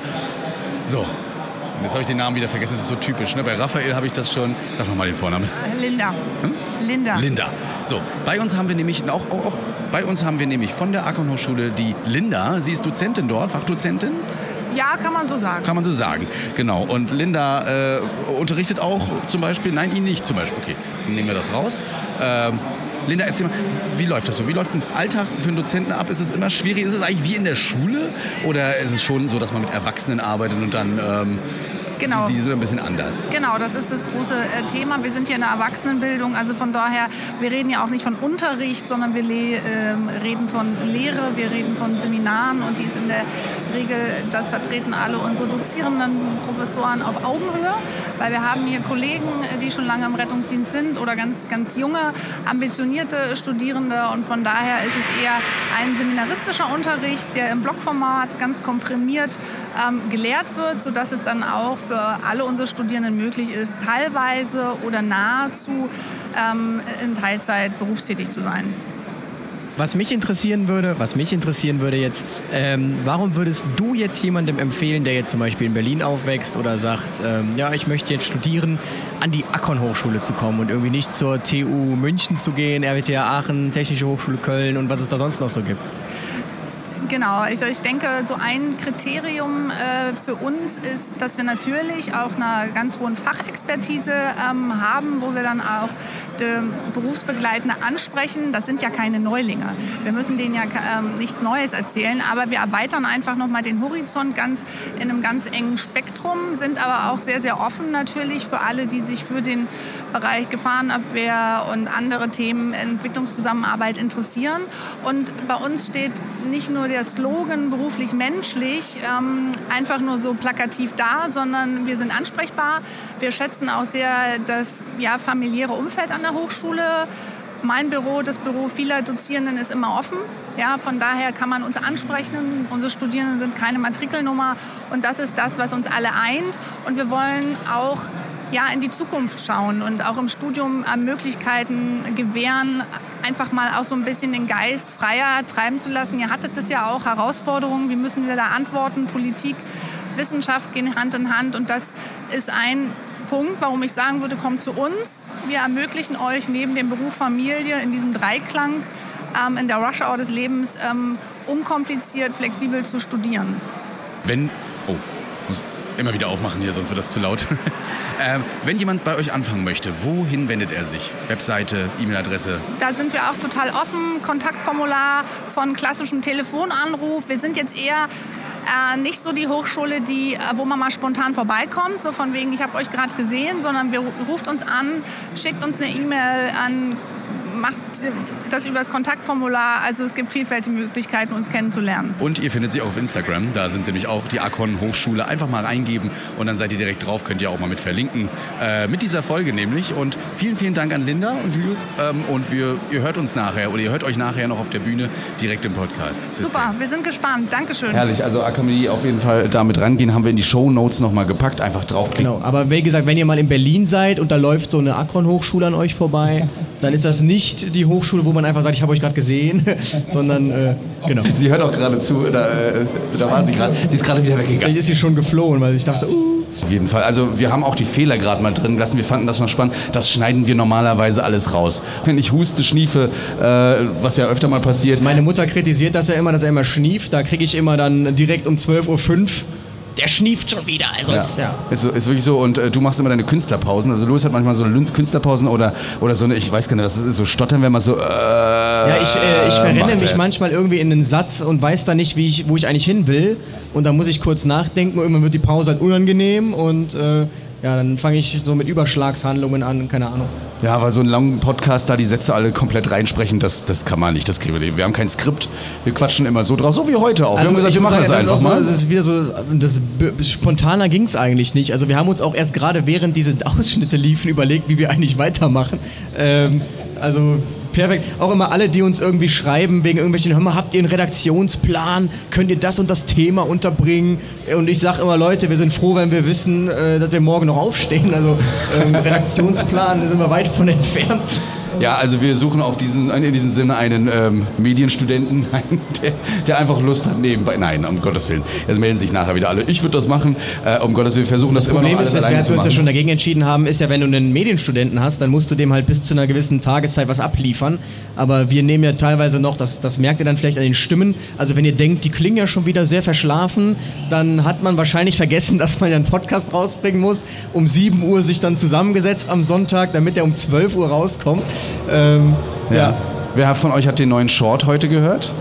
So, und jetzt habe ich den Namen wieder vergessen, das ist so typisch. Ne? Bei Raphael habe ich das schon. Sag nochmal den Vornamen. Linda. Hm? Linda. Linda. So, bei uns haben wir nämlich auch, auch, auch bei uns haben wir nämlich von der Akon Hochschule die Linda. Sie ist Dozentin dort, Fachdozentin. Ja, kann man so sagen. Kann man so sagen, genau. Und Linda äh, unterrichtet auch zum Beispiel, nein, ihn nicht zum Beispiel. Okay, dann nehmen wir das raus. Ähm, Linda, erzähl mal, wie läuft das so? Wie läuft ein Alltag für einen Dozenten ab? Ist es immer schwierig? Ist es eigentlich wie in der Schule? Oder ist es schon so, dass man mit Erwachsenen arbeitet und dann... Ähm, Genau. Die, die sind ein bisschen anders. Genau, das ist das große äh, Thema. Wir sind hier in der Erwachsenenbildung, also von daher, wir reden ja auch nicht von Unterricht, sondern wir le- äh, reden von Lehre, wir reden von Seminaren und die ist in der Regel, das vertreten alle unsere dozierenden Professoren auf Augenhöhe, weil wir haben hier Kollegen, die schon lange im Rettungsdienst sind oder ganz, ganz junge, ambitionierte Studierende und von daher ist es eher ein seminaristischer Unterricht, der im Blockformat ganz komprimiert ähm, gelehrt wird, sodass es dann auch für alle unsere Studierenden möglich ist, teilweise oder nahezu ähm, in Teilzeit berufstätig zu sein. Was mich interessieren würde, was mich interessieren würde jetzt, ähm, warum würdest du jetzt jemandem empfehlen, der jetzt zum Beispiel in Berlin aufwächst oder sagt, ähm, ja, ich möchte jetzt studieren, an die Akon Hochschule zu kommen und irgendwie nicht zur T U München zu gehen, R W T H Aachen, Technische Hochschule Köln und was es da sonst noch so gibt? Genau, also ich denke, so ein Kriterium äh, für uns ist, dass wir natürlich auch eine ganz hohe Fachexpertise ähm, haben, wo wir dann auch die Berufsbegleitende ansprechen. Das sind ja keine Neulinge. Wir müssen denen ja ähm, nichts Neues erzählen, aber wir erweitern einfach nochmal den Horizont ganz in einem ganz engen Spektrum, sind aber auch sehr, sehr offen natürlich für alle, die sich für den Bereich Gefahrenabwehr und andere Themen Entwicklungszusammenarbeit interessieren. Und bei uns steht nicht nur der Slogan beruflich menschlich ähm, einfach nur so plakativ da, sondern wir sind ansprechbar. Wir schätzen auch sehr das ja, familiäre Umfeld an der Hochschule. Mein Büro, das Büro vieler Dozierenden ist immer offen. Ja, von daher kann man uns ansprechen. Unsere Studierenden sind keine Matrikelnummer und das ist das, was uns alle eint. Und wir wollen auch ja, in die Zukunft schauen und auch im Studium äh, Möglichkeiten gewähren, einfach mal auch so ein bisschen den Geist freier treiben zu lassen. Ihr hattet das ja auch, Herausforderungen, wie müssen wir da antworten? Politik, Wissenschaft gehen Hand in Hand und das ist ein Punkt, warum ich sagen würde, kommt zu uns. Wir ermöglichen euch neben dem Beruf Familie in diesem Dreiklang ähm, in der Rush-Hour des Lebens ähm, unkompliziert, flexibel zu studieren. Wenn, oh, muss immer wieder aufmachen hier, sonst wird das zu laut. ähm, wenn jemand bei euch anfangen möchte, wohin wendet er sich? Webseite, E-Mail-Adresse? Da sind wir auch total offen. Kontaktformular von klassischen Telefonanruf. Wir sind jetzt eher äh, nicht so die Hochschule, die, wo man mal spontan vorbeikommt, so von wegen, ich habe euch gerade gesehen, sondern wir ruft uns an, schickt uns eine E-Mail an, macht das über das Kontaktformular. Also es gibt vielfältige Möglichkeiten, uns kennenzulernen. Und ihr findet sie auch auf Instagram. Da sind sie nämlich auch, die Akon Hochschule. Einfach mal reingeben und dann seid ihr direkt drauf. Könnt ihr auch mal mit verlinken. Äh, mit dieser Folge nämlich. Und vielen, vielen Dank an Linda und Julius. Ähm, und wir, ihr hört uns nachher oder ihr hört euch nachher noch auf der Bühne direkt im Podcast. Bis Super, dann. Wir sind gespannt. Dankeschön. Herrlich. Also Akademie auf jeden Fall damit rangehen. Haben wir in die Shownotes nochmal gepackt. Einfach draufklicken. Genau, aber wie gesagt, wenn ihr mal in Berlin seid und da läuft so eine Akron Hochschule an euch vorbei, dann ist das nicht die Hochschule, wo man einfach sagt, ich habe euch gerade gesehen, sondern äh, genau. Sie hört auch gerade zu, da, äh, da war sie gerade, sie ist gerade wieder weggegangen. Vielleicht ist sie schon geflohen, weil ich dachte, uh. Auf jeden Fall, also wir haben auch die Fehler gerade mal drin gelassen, wir fanden das mal spannend, das schneiden wir normalerweise alles raus. Wenn ich huste, schniefe, äh, was ja öfter mal passiert. Meine Mutter kritisiert das ja immer, dass er immer schnieft, da kriege ich immer dann direkt um zwölf Uhr fünf der schnieft schon wieder. Also ja. Ist, ja. Ist, ist wirklich so. Und äh, du machst immer deine Künstlerpausen. Also Louis hat manchmal so Künstlerpausen oder, oder so eine, ich weiß gar nicht, was das ist, so stottern, wenn man so äh, Ja, ich, äh, ich verrenne macht, mich ey. manchmal irgendwie in einen Satz und weiß dann nicht, wie ich, wo ich eigentlich hin will. Und dann muss ich kurz nachdenken und irgendwann wird die Pause halt unangenehm und äh, ja, dann fange ich so mit Überschlagshandlungen an, keine Ahnung. Ja, weil so einen langen Podcast da die Sätze alle komplett reinsprechen, das, das kann man nicht, das kriegen wir nicht. Wir haben kein Skript, wir quatschen immer so drauf, so wie heute auch. Also wir haben gesagt, wir machen sagen, das das einfach so, mal. Das ist wieder so, das, spontaner ging es eigentlich nicht. Also wir haben uns auch erst gerade während diese Ausschnitte liefen überlegt, wie wir eigentlich weitermachen. Ähm, also perfekt. Auch immer alle, die uns irgendwie schreiben, wegen irgendwelchen, hör mal, habt ihr einen Redaktionsplan? Könnt ihr das und das Thema unterbringen? Und ich sage immer, Leute, wir sind froh, wenn wir wissen, äh, dass wir morgen noch aufstehen. Also ähm, Redaktionsplan, da sind wir weit von entfernt. Ja, also wir suchen auf diesen, in diesem Sinne einen ähm, Medienstudenten, der, der einfach Lust hat nebenbei. Nein, um Gottes Willen. Jetzt melden sich nachher wieder alle. Ich würde das machen, äh, um Gottes Willen. Wir versuchen das, das immer noch alles alleine zu machen. Das Problem ist, wir uns ja schon dagegen entschieden haben, ist ja, wenn du einen Medienstudenten hast, dann musst du dem halt bis zu einer gewissen Tageszeit was abliefern. Aber wir nehmen ja teilweise noch, das, das merkt ihr dann vielleicht an den Stimmen, also wenn ihr denkt, die klingen ja schon wieder sehr verschlafen, dann hat man wahrscheinlich vergessen, dass man ja einen Podcast rausbringen muss. Um sieben Uhr sich dann zusammengesetzt am Sonntag, damit er um zwölf Uhr rauskommt. Ähm, ja. ja. Wer von euch hat den neuen Short heute gehört?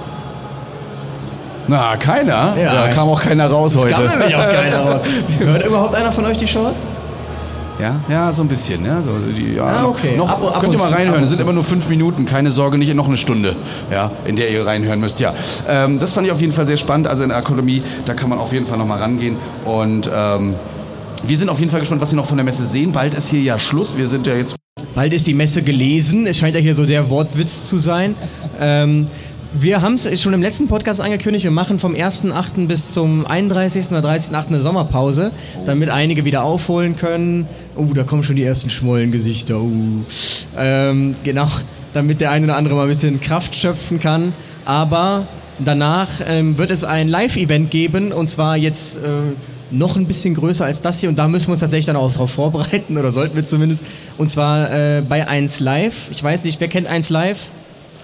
Na, keiner. Ja, da kam auch keiner raus es heute. Es kam nämlich auch keiner raus. Hört überhaupt einer von euch die Shorts? Ja, ja, so ein bisschen. Ja, so die, ja, ah, okay. Noch, ab, ab könnt ihr mal zu, reinhören. Es sind zu. immer nur fünf Minuten. Keine Sorge, nicht noch eine Stunde, ja, in der ihr reinhören müsst. Ja, ähm, das fand ich auf jeden Fall sehr spannend. Also in der Akademie, da kann man auf jeden Fall noch mal rangehen. Und ähm, wir sind auf jeden Fall gespannt, was Sie noch von der Messe sehen. Bald ist hier ja Schluss. Wir sind ja jetzt... Bald ist die Messe gelesen. Es scheint ja hier so der Wortwitz zu sein. Ähm, wir haben es schon im letzten Podcast angekündigt. Wir machen vom ersten achten bis zum einunddreißigsten oder dreißigsten achten eine Sommerpause, damit einige wieder aufholen können. Oh, da kommen schon die ersten Schmollengesichter. Uh. Ähm, genau, damit der eine oder andere mal ein bisschen Kraft schöpfen kann. Aber danach ähm, wird es ein Live-Event geben, und zwar jetzt... Äh, noch ein bisschen größer als das hier, und da müssen wir uns tatsächlich dann auch drauf vorbereiten, oder sollten wir zumindest, und zwar äh, bei eins Live. Ich weiß nicht, wer kennt eins Live?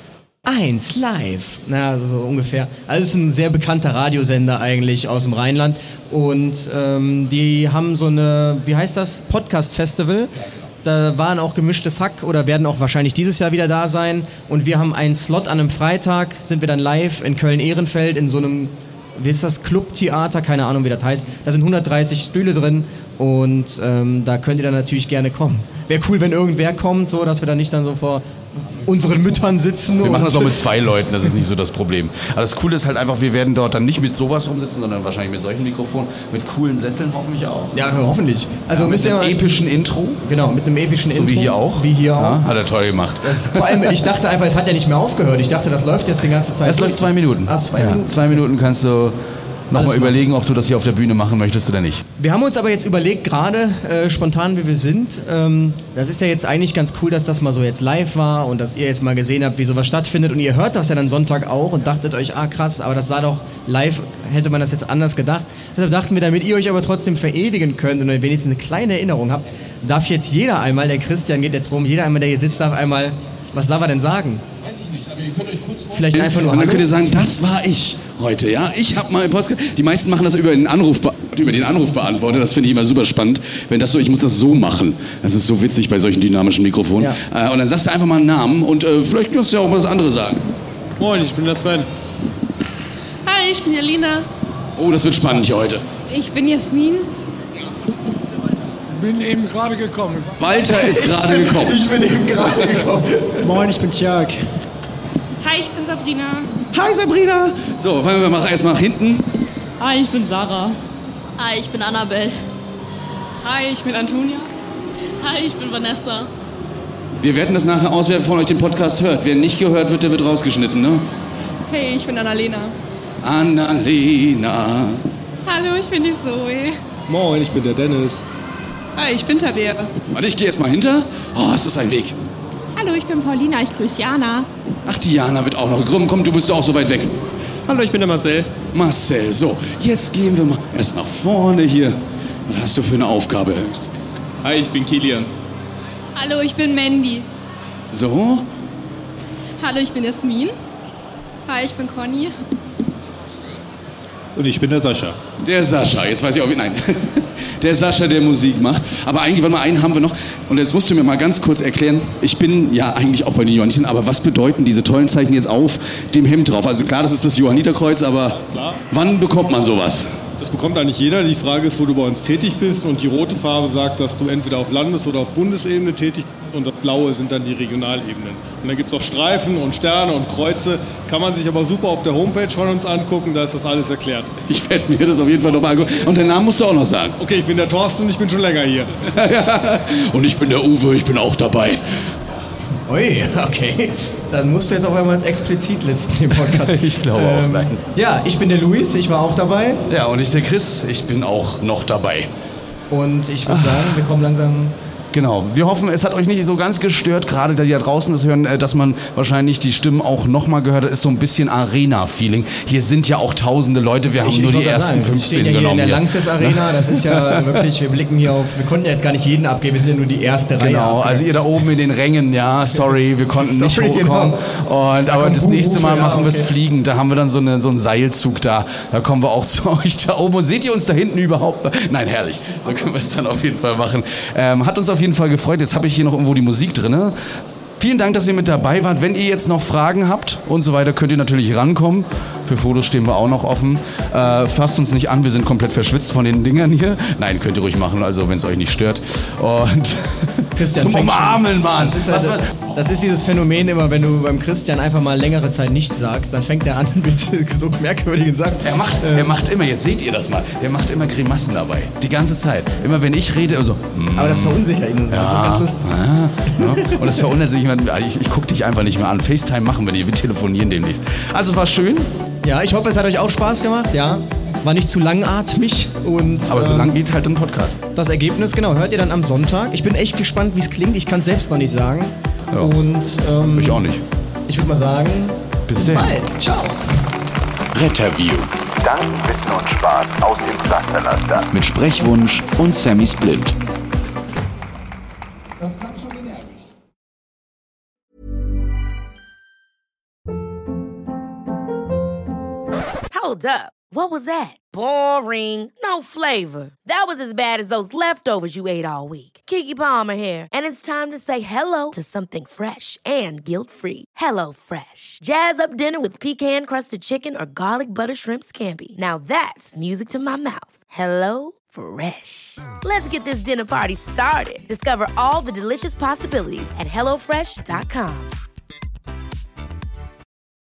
eins live. Na, so ungefähr. Also es ist ein sehr bekannter Radiosender eigentlich aus dem Rheinland. Und ähm, die haben so eine, wie heißt das? Podcast-Festival. Da waren auch Gemischtes Hack oder werden auch wahrscheinlich dieses Jahr wieder da sein. Und wir haben einen Slot an einem Freitag, sind wir dann live in Köln-Ehrenfeld in so einem, wie ist das, Clubtheater, keine Ahnung, wie das heißt. Da sind hundertdreißig Stühle drin und ähm, da könnt ihr dann natürlich gerne kommen. Wäre cool, wenn irgendwer kommt, so, dass wir dann nicht dann so vor unseren Müttern sitzen. Wir machen das auch mit zwei Leuten, das ist nicht so das Problem. Aber das Coole ist halt einfach, wir werden dort dann nicht mit sowas rumsitzen, sondern wahrscheinlich mit solchen Mikrofonen, mit coolen Sesseln hoffentlich auch. Ja, hoffentlich. Also ja, mit einem epischen Intro. Genau, mit einem epischen so Intro. So wie hier auch. Wie hier auch. Ja, hat er toll gemacht. Das, vor allem, ich dachte einfach, es hat ja nicht mehr aufgehört. Ich dachte, das läuft jetzt die ganze Zeit. Das läuft zwei Minuten. Ach, zwei ja, Minuten. Zwei Minuten kannst du nochmal überlegen, ob du das hier auf der Bühne machen möchtest oder nicht. Wir haben uns aber jetzt überlegt, gerade äh, spontan wie wir sind, ähm, das ist ja jetzt eigentlich ganz cool, dass das mal so jetzt live war und dass ihr jetzt mal gesehen habt, wie sowas stattfindet und ihr hört das ja dann Sonntag auch und dachtet euch, ah krass, aber das sah doch live, hätte man das jetzt anders gedacht. Deshalb dachten wir, damit ihr euch aber trotzdem verewigen könnt und wenigstens eine kleine Erinnerung habt, darf jetzt jeder einmal, der Christian geht jetzt rum, jeder einmal, der hier sitzt, darf einmal, was darf er denn sagen? Weiß ich nicht, aber ihr könnt euch kurz vorstellen. Vielleicht einfach nur Und dann Hallo? könnt ihr sagen, das war ich heute, ja. Ich habe mal Post. Die meisten machen das über den Anruf, über den Anrufbeantworter. Das finde ich immer super spannend. Wenn das so, ich muss das so machen. Das ist so witzig bei solchen dynamischen Mikrofonen. Ja. Äh, und dann sagst du einfach mal einen Namen und äh, vielleicht kannst du ja auch mal das andere sagen. Moin, ich bin der Sven. Hi, ich bin Jelina. Oh, das wird spannend hier heute. Ich bin Jasmin. Bin eben gerade gekommen. Walter ist gerade gekommen. Ich bin eben gerade gekommen. Moin, ich bin Tjörg. Hi, ich bin Sabrina. Hi Sabrina. So, fangen wir mal erstmal nach hinten. Hi, ich bin Sarah. Hi, ich bin Annabelle. Hi, ich bin Antonia. Hi, ich bin Vanessa. Wir werten das nachher aus, wer von euch den Podcast hört. Wer nicht gehört wird, der wird rausgeschnitten, ne? Hey, ich bin Annalena. Annalena. Hallo, ich bin die Zoe. Moin, ich bin der Dennis. Hi, ich bin Tabea. Warte, ich gehe erst mal hinter. Oh, es ist ein Weg. Hallo, ich bin Paulina, ich grüße Jana. Ach, Diana wird auch noch gekommen. Komm, du bist auch so weit weg. Hallo, ich bin der Marcel. Marcel, so, jetzt gehen wir mal erst nach vorne hier. Was hast du für eine Aufgabe? Hi, ich bin Kilian. Hallo, ich bin Mandy. So? Hallo, ich bin Jasmin. Hi, ich bin Conny. Und ich bin der Sascha. Der Sascha, jetzt weiß ich auch wie, nein. Der Sascha, der Musik macht. Aber eigentlich, warte mal, einen haben wir noch. Und jetzt musst du mir mal ganz kurz erklären, ich bin ja eigentlich auch bei den Johannitern, aber was bedeuten diese tollen Zeichen jetzt auf dem Hemd drauf? Also klar, das ist das Johanniterkreuz, aber wann bekommt man sowas? Das bekommt eigentlich jeder. Die Frage ist, wo du bei uns tätig bist. Und die rote Farbe sagt, dass du entweder auf Landes- oder auf Bundesebene tätig bist. Und das blaue sind dann die Regionalebenen. Und dann gibt es auch Streifen und Sterne und Kreuze. Kann man sich aber super auf der Homepage von uns angucken. Da ist das alles erklärt. Ich werde mir das auf jeden Fall nochmal angucken. Und den Namen musst du auch noch sagen. Okay, ich bin der Thorsten und ich bin schon länger hier. Und ich bin der Uwe, ich bin auch dabei. Ui, okay. Dann musst du jetzt auch einmal explizit listen, den Podcast. Ich glaube ähm, auch, nein. Ja, ich bin der Luis, ich war auch dabei. Ja, und ich der Chris, ich bin auch noch dabei. Und ich würde sagen, wir kommen langsam... Genau, wir hoffen, es hat euch nicht so ganz gestört, gerade da die da draußen das hören, dass man wahrscheinlich die Stimmen auch nochmal gehört hat, ist so ein bisschen Arena-Feeling. Hier sind ja auch tausende Leute, wir haben ich, nur ich die ersten sagen, fünfzehn wir stehen ja genommen. hier in der hier. Lanxess Arena, das ist ja wirklich, wir blicken hier auf, wir konnten ja jetzt gar nicht jeden abgeben, wir sind ja nur die erste Reihe. Genau, also ihr da oben in den Rängen, ja, sorry, wir konnten nicht Sorry, hochkommen. genau. Und, Da aber kommt das Buh, nächste Mal ja, machen wir es okay. fliegend, da haben wir dann so, eine, so einen Seilzug da, da kommen wir auch zu euch da oben. Und seht ihr uns da hinten überhaupt? Nein, herrlich, da können wir es dann auf jeden Fall machen. Ähm, hat uns auf jeden Fall gefreut, jetzt habe ich hier noch irgendwo die Musik drin. Vielen Dank, dass ihr mit dabei wart. Wenn ihr jetzt noch Fragen habt und so weiter, könnt ihr natürlich rankommen. Für Fotos stehen wir auch noch offen. Äh, fasst uns nicht an, wir sind komplett verschwitzt von den Dingern hier. Nein, könnt ihr ruhig machen, also wenn es euch nicht stört. Und Christian zum fängt schon- Umarmen, Mann. Das ist, Was also, war- das ist dieses Phänomen immer, wenn du beim Christian einfach mal längere Zeit nichts sagst, dann fängt er an mit so merkwürdigen Sachen. Er macht, Ähm, er macht immer, jetzt seht ihr das mal, der macht immer Grimassen dabei. Die ganze Zeit. Immer wenn ich rede, also. Mm, Aber das verunsichert ihn und so. Das ist ganz lustig. Ja, ja. Und das verunsichert sich immer. Ich, ich gucke dich einfach nicht mehr an. FaceTime machen wir nicht, wir telefonieren demnächst. Also war schön. Ja, ich hoffe, es hat euch auch Spaß gemacht, ja. War nicht zu langatmig und... Aber so ähm, lang geht halt ein Podcast. Das Ergebnis, genau, hört ihr dann am Sonntag. Ich bin echt gespannt, wie es klingt. Ich kann es selbst noch nicht sagen. Ja. Und ähm, Ich auch nicht. ich würde mal sagen, Bis, bis denn. bald. Ciao. Retterview. Dank, Wissen und Spaß aus dem Pflasterlaster. Mit Sprechwunsch und Sammy Splint. Hold up. What was that? Boring. No flavor. That was as bad as those leftovers you ate all week. Keke Palmer here, and it's time to say hello to something fresh and guilt-free. Hello Fresh. Jazz up dinner with pecan-crusted chicken or garlic butter shrimp scampi. Now that's music to my mouth. Hello Fresh. Let's get this dinner party started. Discover all the delicious possibilities at hello fresh dot com.